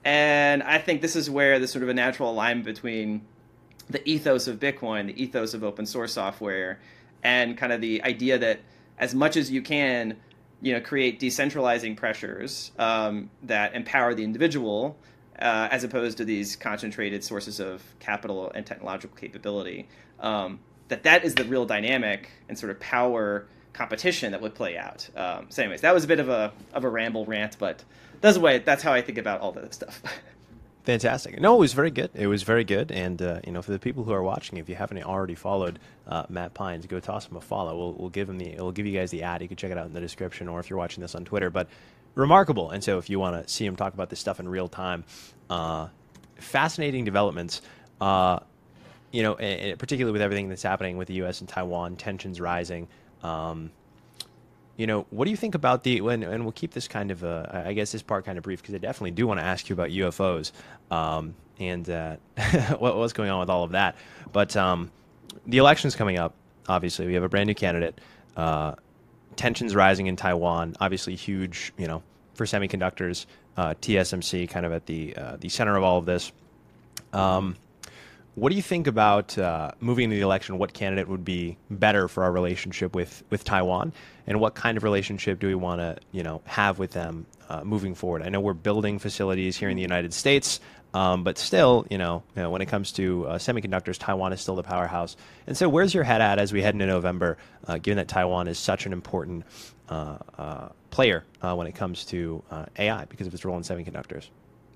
And I think this is where there's sort of a natural alignment between the ethos of Bitcoin, the ethos of open source software, and kind of the idea that as much as you can, you know, create decentralizing pressures um, that empower the individual, uh, as opposed to these concentrated sources of capital and technological capability. Um, that that is the real dynamic and sort of power competition that would play out. Um, so, anyways, that was a bit of a of a ramble rant, but that's the way. That's how I think about all this stuff. Fantastic. No, it was very good. It was very good. And, uh, you know, for the people who are watching, if you haven't already followed uh, Matt Pines, go toss him a follow. We'll, we'll give him the, we'll give you guys the ad. You can check it out in the description, or if you're watching this on Twitter. But remarkable. And so if you want to see him talk about this stuff in real time, uh, fascinating developments. Uh, you know, and, and particularly with everything that's happening with the U S and Taiwan, tensions rising. Um, you know, what do you think about the, and, and we'll keep this kind of, uh, I guess this part kind of brief because I definitely do want to ask you about U F Os um, and uh, what, what's going on with all of that. But um, the election's coming up. Obviously, we have a brand new candidate. Uh, tensions rising in Taiwan, obviously huge, you know, for semiconductors. Uh, T S M C kind of at the uh, the center of all of this. Um, what do you think about uh, moving into the election? What candidate would be better for our relationship with, with Taiwan, and what kind of relationship do we want to, you know, have with them uh, moving forward? I know we're building facilities here in the United States, um, but still, you know, you know, when it comes to uh, semiconductors, Taiwan is still the powerhouse. And so, where's your head at as we head into November, uh, given that Taiwan is such an important uh, uh, player uh, when it comes to uh, A I because of its role in semiconductors?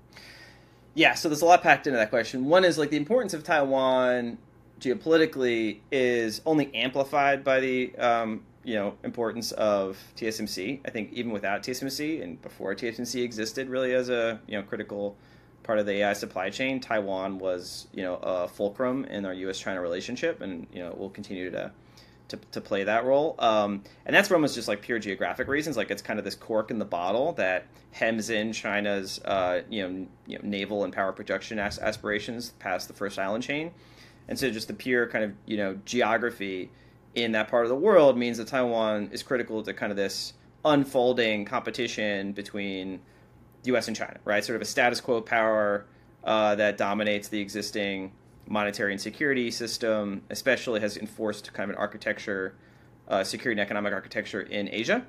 Yeah, so there's a lot packed into that question. One is like the importance of Taiwan geopolitically is only amplified by the um, you know importance of T S M C. I think even without T S M C and before T S M C existed really as a you know critical part of the A I supply chain, Taiwan was you know a fulcrum in our U S China relationship, and you know will continue to. To, to play that role. Um, and that's for almost just like pure geographic reasons. Like it's kind of this cork in the bottle that hems in China's uh, you, know, you know naval and power production as- aspirations past the first island chain. And so just the pure kind of you know geography in that part of the world means that Taiwan is critical to kind of this unfolding competition between the U S and China, right? Sort of a status quo power uh, that dominates the existing monetary and security system, especially has enforced kind of an architecture, uh, security and economic architecture in Asia,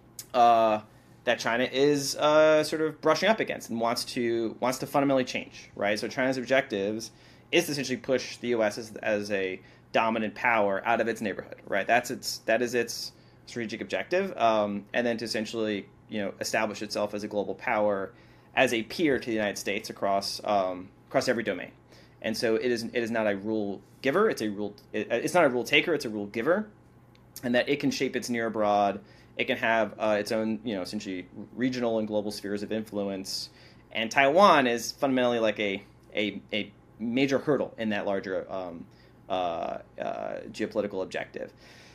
uh, that China is uh, sort of brushing up against and wants to wants to fundamentally change, right? So China's objectives is to essentially push the U S as, as a dominant power out of its neighborhood, right? That's its that is its strategic objective, um, and then to essentially you know establish itself as a global power, as a peer to the United States across um, across every domain. And so it is it is not a rule giver, it's a rule it, it's not a rule taker, it's a rule giver, and that it can shape its near abroad, it can have uh, its own, you know, essentially regional and global spheres of influence. And Taiwan is fundamentally like a a, a major hurdle in that larger um, uh, uh, geopolitical objective.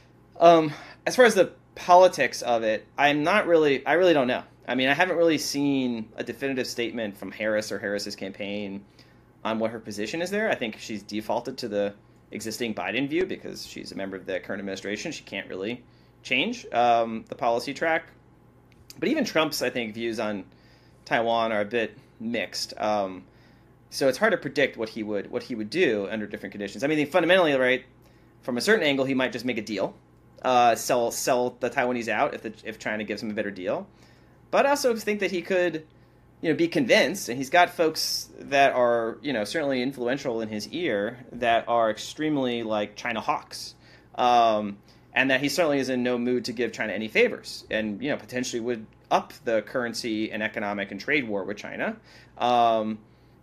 Um, as far as the politics of it, I'm not really I really don't know. I mean, I haven't really seen a definitive statement from Harris or Harris's campaign on what her position is there. I think she's defaulted to the existing Biden view because she's a member of the current administration. She can't really change um, the policy track. But even Trump's, I think, views on Taiwan are a bit mixed. Um, so it's hard to predict what he would what he would do under different conditions. I mean, fundamentally, right, from a certain angle, he might just make a deal, uh, sell sell the Taiwanese out if the, if China gives him a better deal. But I also think that he could, you know, be convinced, and he's got folks that are, you know, certainly influential in his ear that are extremely like China hawks, um, and that he certainly is in no mood to give China any favors, and you know, potentially would up the currency and economic and trade war with China, um,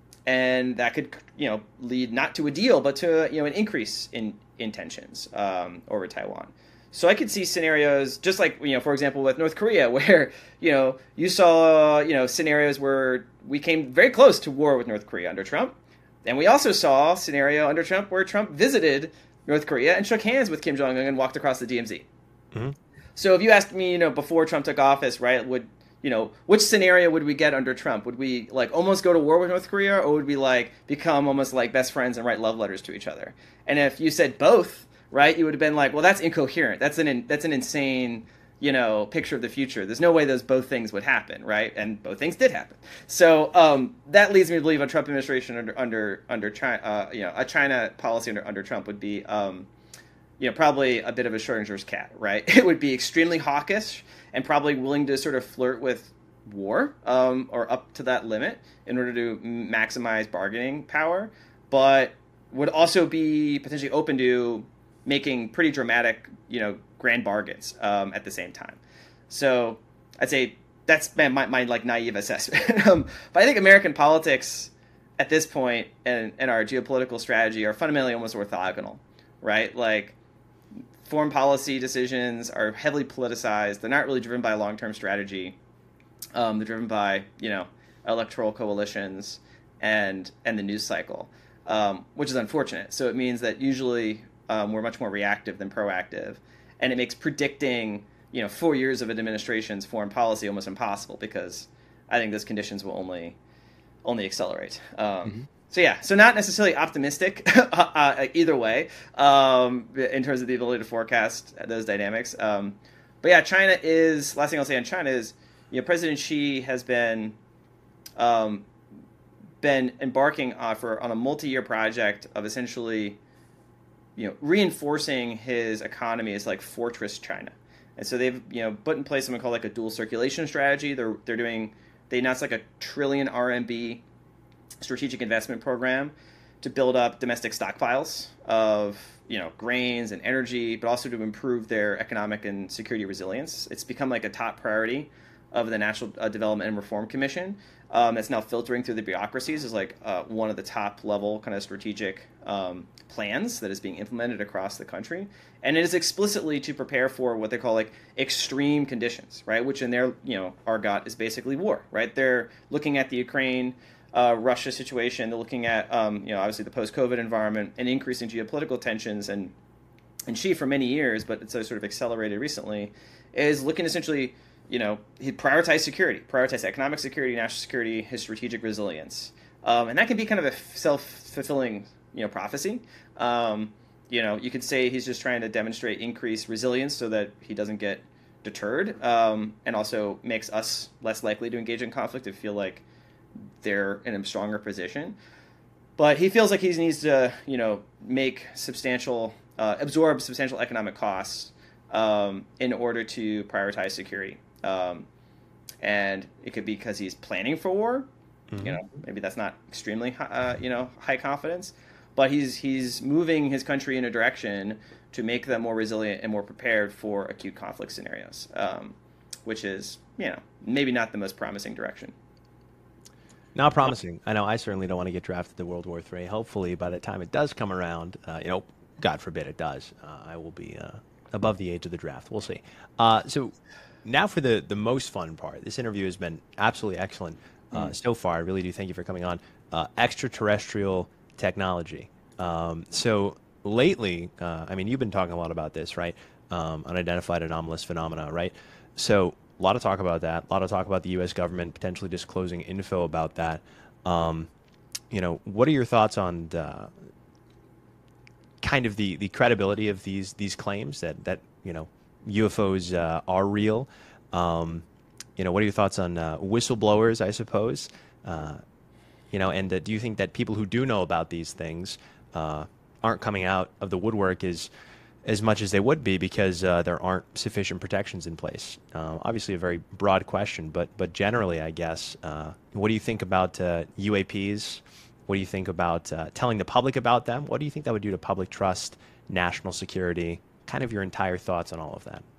and that could, you know, lead not to a deal but to you know an increase in in tensions um, over Taiwan. So I could see scenarios just like, you know, for example, with North Korea, where, you know, you saw, you know, scenarios where we came very close to war with North Korea under Trump. And we also saw a scenario under Trump where Trump visited North Korea and shook hands with Kim Jong-un and walked across the D M Z. Mm-hmm. So if you asked me, you know, before Trump took office, right, would, you know, which scenario would we get under Trump? Would we like almost go to war with North Korea, or would we like become almost like best friends and write love letters to each other? And if you said both, right, you would have been like, well, that's incoherent. That's an that's an insane, you know, picture of the future. There's no way those both things would happen, right? And both things did happen. So um, that leads me to believe a Trump administration under under under China, uh, you know, a China policy under under Trump would be, um, you know, probably a bit of a Schrodinger's cat, right? It would be extremely hawkish and probably willing to sort of flirt with war um, or up to that limit in order to maximize bargaining power, but would also be potentially open to making pretty dramatic, you know, grand bargains um, at the same time. So I'd say that's my, my, my like naive assessment. um, but I think American politics at this point and, and our geopolitical strategy are fundamentally almost orthogonal, right? Like foreign policy decisions are heavily politicized. They're not really driven by a long-term strategy. Um, they're driven by, you know, electoral coalitions and and the news cycle. um, which is unfortunate. So it means that usually um, we're much more reactive than proactive, and it makes predicting, you know, four years of an administration's foreign policy almost impossible, because I think those conditions will only only accelerate. Um, mm-hmm. So yeah, so not necessarily optimistic uh, either way um, in terms of the ability to forecast those dynamics. Um, but yeah, China is, last thing I'll say on China is, you know, President Xi has been um, been embarking on, for, on a multi-year project of essentially, you know, reinforcing his economy as like fortress China. And so they've, you know, put in place something called like a dual circulation strategy. They're they're doing, they announced like a trillion R M B strategic investment program to build up domestic stockpiles of, you know, grains and energy, but also to improve their economic and security resilience. It's become like a top priority of the National uh, Development and Reform Commission. Um, that's now filtering through the bureaucracies as like uh, one of the top level kind of strategic um, plans that is being implemented across the country. And it is explicitly to prepare for what they call like extreme conditions, right? Which in their, you know, argot is basically war, right? They're looking at the Ukraine Uh, Russia situation. They're looking at, um, you know, obviously the post-COVID environment and increasing geopolitical tensions. And and Xi, for many years, but it's sort of accelerated recently, is looking essentially, you know, he prioritized security, prioritize economic security, national security, his strategic resilience. Um, and that can be kind of a self-fulfilling, you know, prophecy. Um, you know, you could say he's just trying to demonstrate increased resilience so that he doesn't get deterred, um, and also makes us less likely to engage in conflict and feel like they're in a stronger position. But he feels like he needs to, you know, make substantial, uh, absorb substantial economic costs um, in order to prioritize security. Um, and it could be because he's planning for war. Mm-hmm. You know, maybe that's not extremely, uh, you know, high confidence. But he's he's moving his country in a direction to make them more resilient and more prepared for acute conflict scenarios, um, which is, you know, maybe not the most promising direction. Not promising. I know I certainly don't want to get drafted to World War Three. Hopefully, by the time it does come around, uh, you know, God forbid it does, uh, I will be uh, above the age of the draft. We'll see. Uh, so now for the, the most fun part. This interview has been absolutely excellent uh, mm. so far. I really do thank you for coming on. Uh, extraterrestrial technology. Um, so lately, uh, I mean, you've been talking a lot about this, right? Um, unidentified anomalous phenomena, right? So a lot of talk about that. A lot of talk about the U S government potentially disclosing info about that. Um, you know, what are your thoughts on the, kind of the, the credibility of these these claims that that you know U F Os uh, are real? Um, you know, what are your thoughts on uh, whistleblowers? I suppose. Uh, you know, and uh, do you think that people who do know about these things uh, aren't coming out of the woodwork as as much as they would be because uh, there aren't sufficient protections in place? Uh, obviously, a very broad question, but but generally, I guess, uh, what do you think about uh, U A Ps? What do you think about uh, telling the public about them? What do you think that would do to public trust, national security? Kind of your entire thoughts on all of that.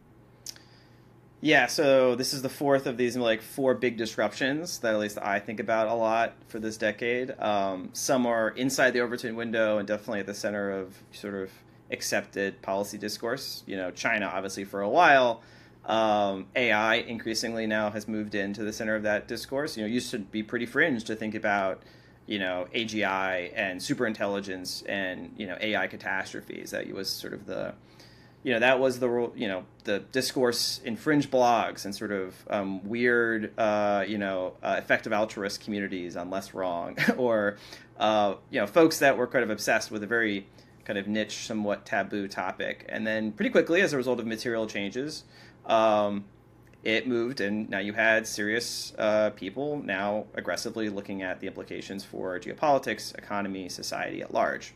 Yeah, so this is the fourth of these like four big disruptions that at least I think about a lot for this decade. Um, some are inside the Overton window and definitely at the center of sort of accepted policy discourse. You know, China, obviously, for a while. Um, A I increasingly now has moved into the center of that discourse. You know, it used to be pretty fringe to think about, you know, A G I and superintelligence and, you know, A I catastrophes. That was sort of the, you know, that was the, you know, the discourse in fringe blogs and sort of um, weird, uh, you know, uh, effective altruist communities on Less Wrong, or, uh, you know, folks that were kind of obsessed with a very kind of niche, somewhat taboo topic. And then pretty quickly, as a result of material changes, um, it moved, and now you had serious uh, people now aggressively looking at the implications for geopolitics, economy, society at large.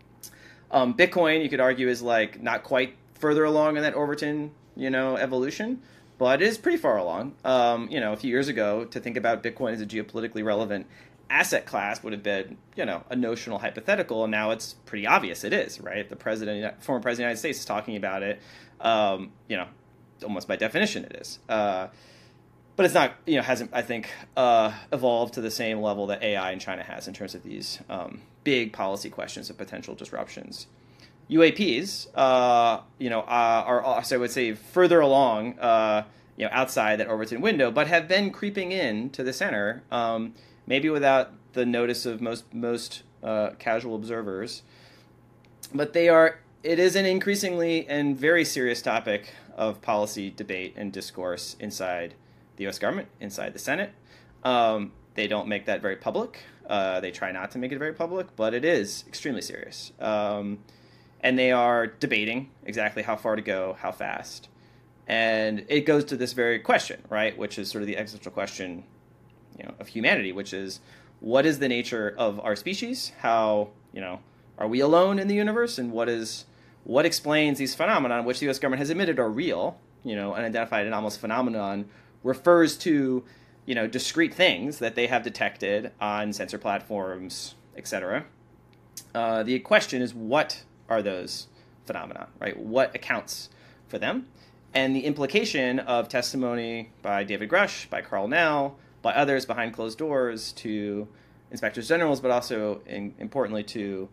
Um, Bitcoin, you could argue, is like not quite further along in that Overton, you know, evolution, but it is pretty far along. Um, you know, a few years ago, to think about Bitcoin as a geopolitically relevant asset class would have been, you know, a notional hypothetical, and now it's pretty obvious it is, right? The president, former president of the United States is talking about it, um, you know, almost by definition it is. Uh, but it's not, you know, hasn't, I think, uh, evolved to the same level that A I in China has in terms of these um, big policy questions of potential disruptions. U A Ps, uh, you know, uh, are also, I would say, further along, uh, you know, outside that Overton window, but have been creeping in to the center, um, maybe without the notice of most most uh, casual observers. But they are. It is an increasingly and very serious topic of policy debate and discourse inside the U S government, inside the Senate. Um, they don't make that very public. Uh, they try not to make it very public, but it is extremely serious. Um, and they are debating exactly how far to go, how fast. And it goes to this very question, right, which is sort of the existential question, you know, of humanity, which is, what is the nature of our species? How, you know, are we alone in the universe? And what is what explains these phenomena, which the U S government has admitted are real? You know, unidentified anomalous phenomenon refers to, you know, discrete things that they have detected on sensor platforms, et cetera. Uh, the question is, what are those phenomena, right? What accounts for them? And the implication of testimony by David Grush, by Carl Nell, by others behind closed doors to inspectors generals, but also, in, importantly, to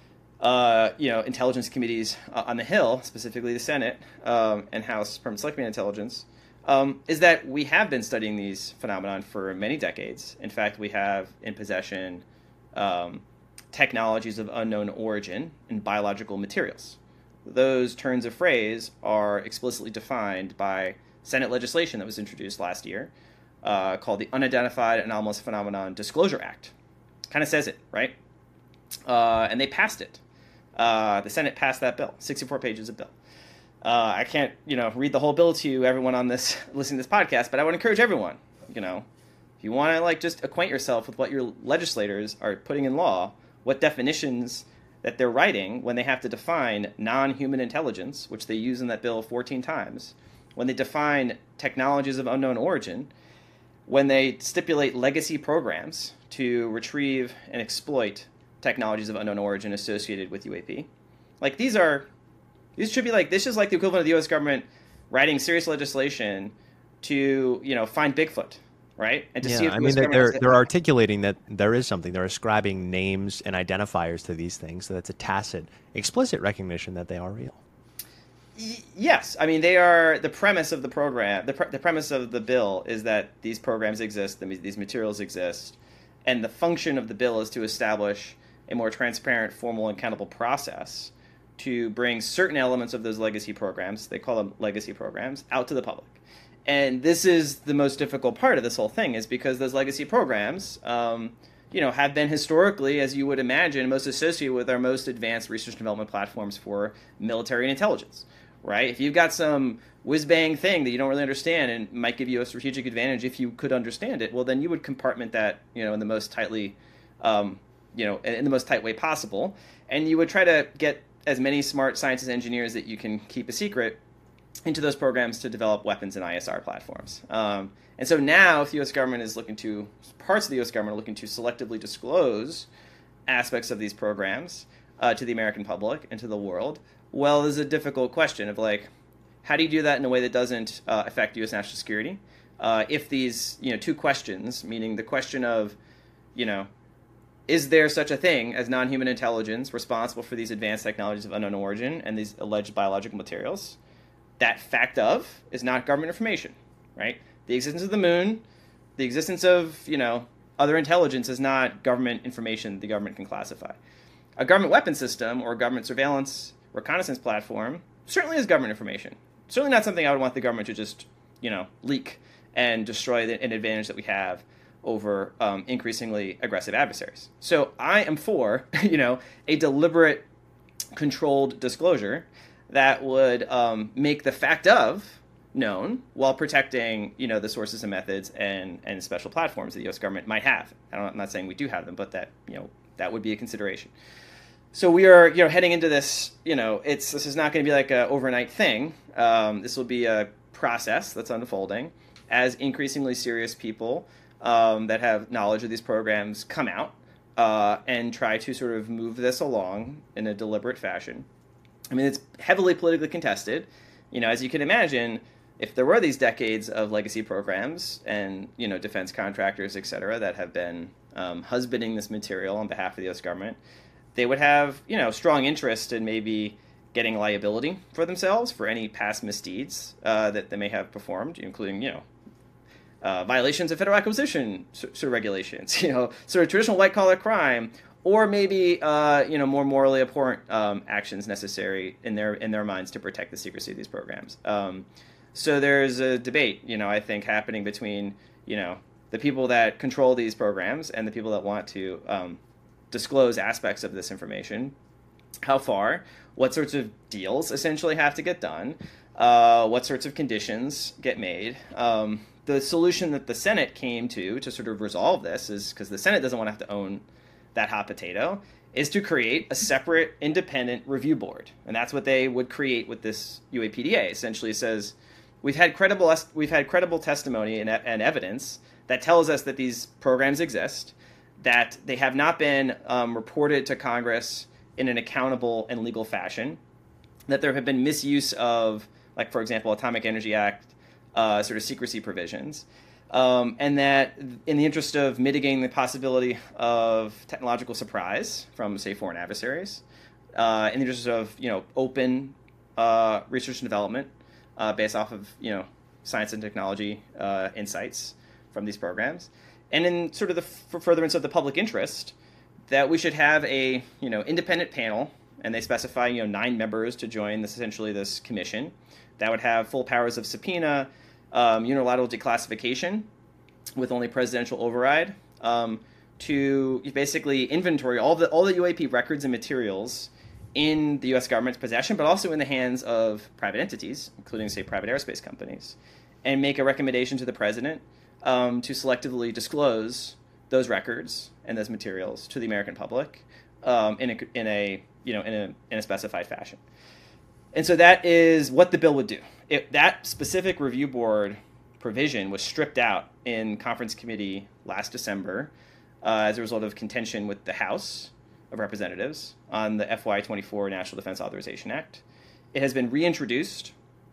uh, you know, intelligence committees uh, on the Hill, specifically the Senate um, and House Permanent Select Committee on Intelligence, um, is that we have been studying these phenomena for many decades. In fact, we have in possession um, technologies of unknown origin in biological materials. Those turns of phrase are explicitly defined by Senate legislation that was introduced last year uh, called the Unidentified Anomalous Phenomenon Disclosure Act. Kind of says it, right? Uh, and they passed it. Uh, the Senate passed that bill, sixty-four pages of bill. Uh, I can't, you know, read the whole bill to you, everyone on this listening to this podcast, but I would encourage everyone, you know, if you want to like just acquaint yourself with what your legislators are putting in law, what definitions that they're writing when they have to define non-human intelligence, which they use in that bill fourteen times, when they define technologies of unknown origin, when they stipulate legacy programs to retrieve and exploit technologies of unknown origin associated with U A P. Like these are, these should be like, this is like the equivalent of the U S government writing serious legislation to, you know, find Bigfoot, right? And to yeah, see if I the mean, U S they're, government they're, they're articulating that there is something. They're ascribing names and identifiers to these things. So that's a tacit, explicit recognition that they are real. Yes. I mean, they are, the premise of the program, the, pre- the premise of the bill is that these programs exist, these materials exist, and the function of the bill is to establish a more transparent, formal, and accountable process to bring certain elements of those legacy programs, they call them legacy programs, out to the public. And this is the most difficult part of this whole thing, is because those legacy programs, um, you know, have been historically, as you would imagine, most associated with our most advanced research and development platforms for military and intelligence, right? If you've got some whiz-bang thing that you don't really understand and might give you a strategic advantage if you could understand it, well, then you would compartment that, you know, in the most tightly, um, you know, in the most tight way possible, and you would try to get as many smart scientists and engineers that you can keep a secret into those programs to develop weapons and I S R platforms. Um, and so now, if the U S government is looking to, parts of the U S government are looking to selectively disclose aspects of these programs uh, to the American public and to the world, well, there's a difficult question of like, how do you do that in a way that doesn't uh, affect U S national security? Uh, if these, you know, two questions, meaning the question of, you know, is there such a thing as non-human intelligence responsible for these advanced technologies of unknown origin and these alleged biological materials? That fact of is not government information, right? The existence of the moon, the existence of, you know, other intelligence is not government information the government can classify. A government weapon system or a government surveillance reconnaissance platform certainly is government information. Certainly not something I would want the government to just, you know, leak and destroy the, an advantage that we have over um, increasingly aggressive adversaries. So I am for, you know, a deliberate, controlled disclosure that would um, make the fact of known while protecting, you know, the sources and methods and, and special platforms that the U S government might have. I don't, I'm not saying we do have them, but that, you know, that would be a consideration. So we are, you know, heading into this, you know, it's this is not going to be like an overnight thing. Um, this will be a process that's unfolding as increasingly serious people Um, that have knowledge of these programs come out uh, and try to sort of move this along in a deliberate fashion. I mean, it's heavily politically contested. You know, as you can imagine, if there were these decades of legacy programs and, you know, defense contractors, et cetera, that have been um, husbanding this material on behalf of the U S government, they would have, you know, strong interest in maybe getting liability for themselves for any past misdeeds uh, that they may have performed, including, you know, Uh, violations of federal acquisition sort of regulations, you know, sort of traditional white-collar crime, or maybe uh, you know more morally abhorrent um, actions necessary in their in their minds to protect the secrecy of these programs. Um, so there's a debate, you know, I think happening between you know the people that control these programs and the people that want to um, disclose aspects of this information. How far? What sorts of deals essentially have to get done? Uh, what sorts of conditions get made? Um, the solution that the Senate came to to sort of resolve this is, because the Senate doesn't want to have to own that hot potato, is to create a separate independent review board. And that's what they would create with this U A P D A. Essentially it says, we've had credible we've had credible testimony and, and evidence that tells us that these programs exist, that they have not been um, reported to Congress in an accountable and legal fashion, that there have been misuse of, like, for example, Atomic Energy Act uh, sort of secrecy provisions, um, and that in the interest of mitigating the possibility of technological surprise from, say, foreign adversaries, uh, in the interest of, you know, open uh, research and development uh, based off of, you know, science and technology uh, insights from these programs, and in sort of the f- furtherance of the public interest, that we should have a, you know, independent panel, and they specify, you know, nine members to join this, essentially this commission, that would have full powers of subpoena, um, unilateral declassification with only presidential override, um, to basically inventory all the all the U A P records and materials in the U S government's possession, but also in the hands of private entities, including, say, private aerospace companies, and make a recommendation to the president um, to selectively disclose those records and those materials to the American public um, in a in a you know in a in a specified fashion. And so that is what the bill would do. It, that specific review board provision was stripped out in conference committee last December uh, as a result of contention with the House of Representatives on the F Y twenty-four National Defense Authorization Act. It has been reintroduced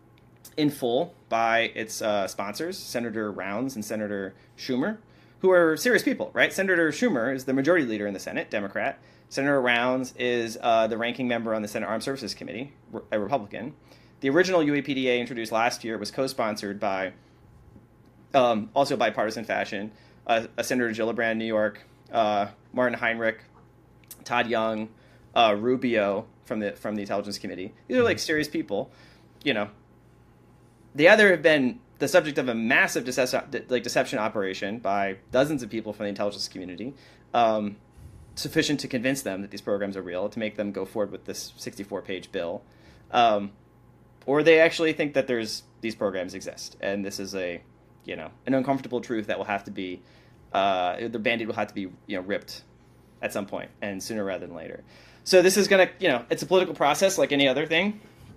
in full by its uh, sponsors, Senator Rounds and Senator Schumer, who are serious people, right? Senator Schumer is the majority leader in the Senate, Democrat. Senator Rounds is uh, the ranking member on the Senate Armed Services Committee, a Republican. The original U A P D A introduced last year was co-sponsored by, um, also bipartisan fashion, uh, uh, Senator Gillibrand, New York, uh, Martin Heinrich, Todd Young, uh, Rubio from the from the Intelligence Committee. These are like serious people, you know. They either have been the subject of a massive decep- like deception operation by dozens of people from the intelligence community, um, sufficient to convince them that these programs are real, to make them go forward with this sixty-four page bill, um, or they actually think that there's these programs exist, and this is a, you know, an uncomfortable truth that will have to be, uh, the Band-Aid will have to be, you know, ripped at some point, and sooner rather than later. So this is going to, you know, it's a political process like any other thing,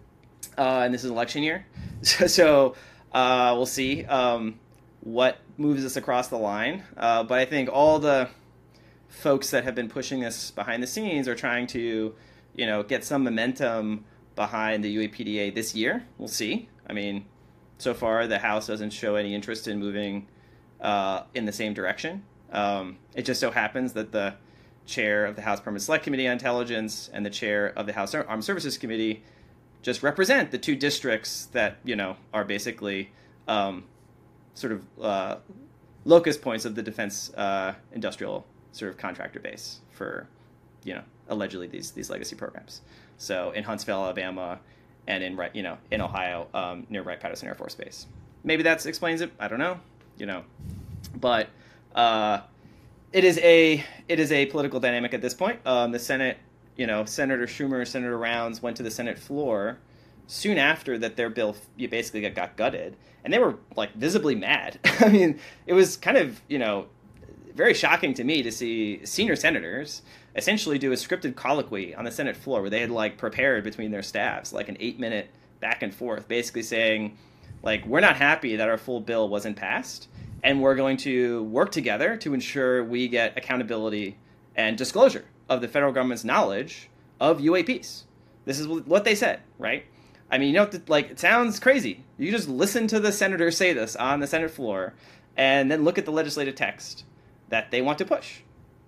uh, and this is an election year, so. so Uh, we'll see um, what moves us across the line. Uh, but I think all the folks that have been pushing this behind the scenes are trying to, you know, get some momentum behind the U A P D A this year. We'll see. I mean, so far the House doesn't show any interest in moving uh, in the same direction. Um, it just so happens that the chair of the House Permanent Select Committee on Intelligence and the chair of the House Armed Services Committee just represent the two districts that, you know, are basically um, sort of uh, locus points of the defense uh, industrial sort of contractor base for, you know, allegedly these these legacy programs. So in Huntsville, Alabama, and in you know in Ohio um, near Wright-Patterson Air Force Base. Maybe that explains it. I don't know. You know, but uh, it is a it is a political dynamic at this point. Um, the Senate. You know, Senator Schumer, Senator Rounds went to the Senate floor soon after that their bill basically got, got gutted, and they were like visibly mad. I mean, it was kind of, you know, very shocking to me to see senior senators essentially do a scripted colloquy on the Senate floor where they had like prepared between their staffs like an eight minute back and forth, basically saying, like, we're not happy that our full bill wasn't passed, and we're going to work together to ensure we get accountability and disclosure of the federal government's knowledge of U A Ps. This is what they said, right? I mean, you know, like, it sounds crazy. You just listen to the senators say this on the Senate floor and then look at the legislative text that they want to push.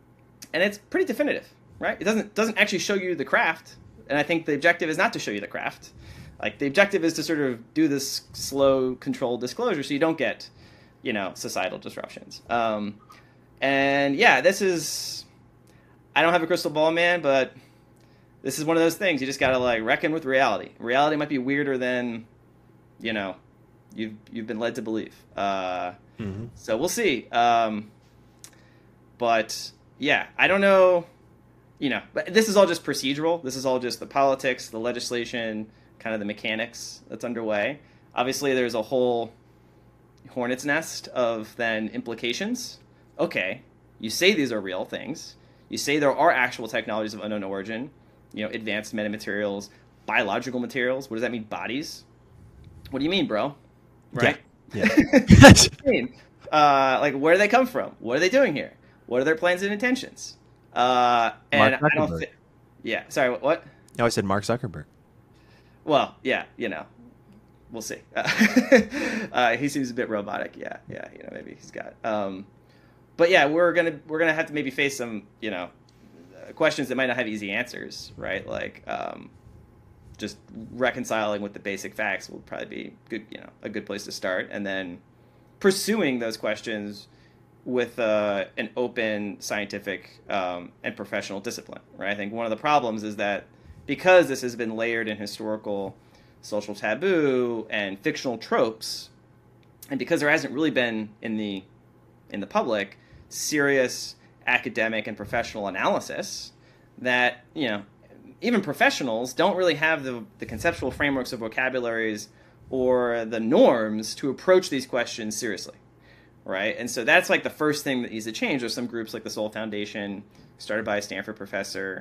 And it's pretty definitive, right? It doesn't doesn't actually show you the craft. And I think the objective is not to show you the craft. Like, the objective is to sort of do this slow, controlled disclosure so you don't get, you know, societal disruptions. Um, and, yeah, this is... I don't have a crystal ball, man, but this is one of those things. You just got to like reckon with reality. Reality might be weirder than, you know, you've, you've been led to believe. Uh, mm-hmm. So we'll see. Um, but yeah, I don't know, you know, but this is all just procedural. This is all just the politics, the legislation, kind of the mechanics that's underway. Obviously, there's a whole hornet's nest of then implications. Okay, you say these are real things. You say there are actual technologies of unknown origin, you know, advanced metamaterials, biological materials. What does that mean? Bodies? What do you mean, bro? Right? Yeah. yeah. What do you mean? Uh, like, where do they come from? What are they doing here? What are their plans and intentions? Uh, and I don't think... Yeah, sorry, what? No, I said Mark Zuckerberg. Well, yeah, you know, we'll see. Uh, uh, he seems a bit robotic. Yeah, yeah, you know, maybe he's got... Um, but yeah, we're gonna we're gonna have to maybe face some, you know, questions that might not have easy answers, right? Like, um, just reconciling with the basic facts will probably be good, you know, a good place to start, and then pursuing those questions with uh, an open scientific um, and professional discipline, right? I think one of the problems is that because this has been layered in historical social taboo and fictional tropes, and because there hasn't really been in the in the public serious academic and professional analysis, that, you know, even professionals don't really have the, the conceptual frameworks of vocabularies or the norms to approach these questions seriously, right? And so that's like the first thing that needs to change. There's some groups like the Soul Foundation, started by a Stanford professor,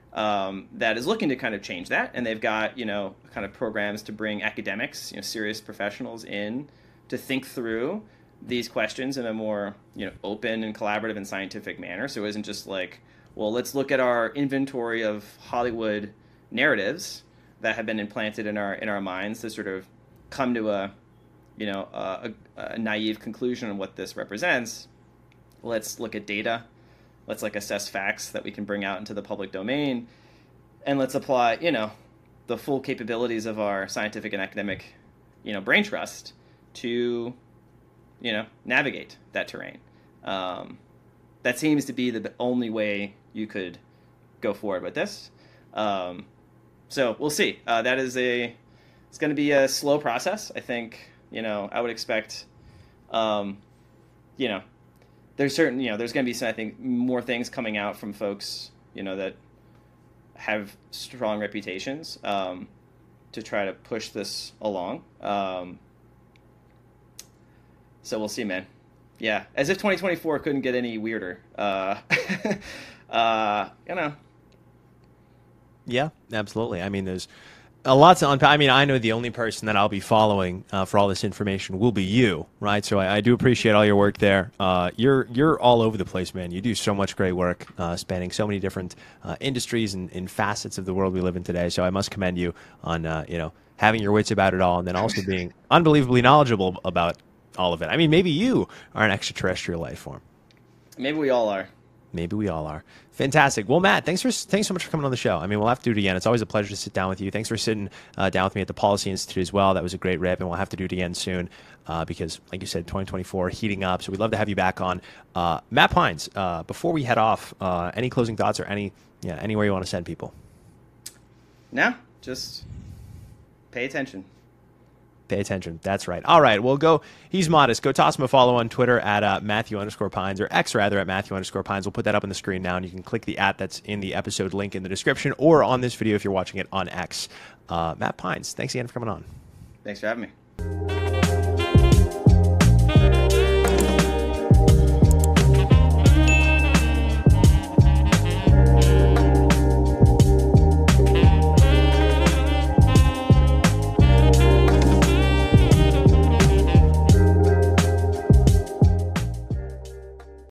um, that is looking to kind of change that. And they've got, you know, kind of programs to bring academics, you know, serious professionals in to think through these questions in a more, you know, open and collaborative and scientific manner. So it isn't just like, well, let's look at our inventory of Hollywood narratives that have been implanted in our in our minds to sort of come to a, you know, a, a naive conclusion on what this represents. Let's look at data. Let's like assess facts that we can bring out into the public domain, and let's apply, you know, the full capabilities of our scientific and academic, you know, brain trust to, you know, navigate that terrain. Um, that seems to be the only way you could go forward with this. Um, so we'll see. Uh, that is a, it's going to be a slow process. I think, you know, I would expect, um, you know, there's certain, you know, there's going to be some, I think, more things coming out from folks, you know, that have strong reputations, um, to try to push this along. Um, So we'll see, man. Yeah, as if twenty twenty-four couldn't get any weirder. Uh, uh, you know. Yeah, absolutely. I mean, there's a lot to unpack. I mean, I know the only person that I'll be following uh, for all this information will be you, right? So I, I do appreciate all your work there. Uh, you're you're all over the place, man. You do so much great work, uh, spanning so many different uh, industries and, and facets of the world we live in today. So I must commend you on, uh, you know, having your wits about it all, and then also being unbelievably knowledgeable about all of it. I mean, maybe you are an extraterrestrial life form. Maybe we all are. Maybe we all are. Fantastic. Well, Matt, thanks for thanks so much for coming on the show. I mean, we'll have to do it again. It's always a pleasure to sit down with you. Thanks for sitting uh, down with me at the Policy Institute as well. That was a great rip, and we'll have to do it again soon uh, because, like you said, twenty twenty-four heating up. So we'd love to have you back on. Uh, Matt Pines, uh, before we head off, uh, any closing thoughts or any yeah anywhere you want to send people? No, just pay attention. Pay attention. That's right. All right. Well, go. He's modest. Go toss him a follow on Twitter at uh, Matthew underscore Pines, or X rather at Matthew underscore Pines. We'll put that up on the screen now, and you can click the at that's in the episode link in the description or on this video if you're watching it on X. Uh, Matt Pines, thanks again for coming on. Thanks for having me.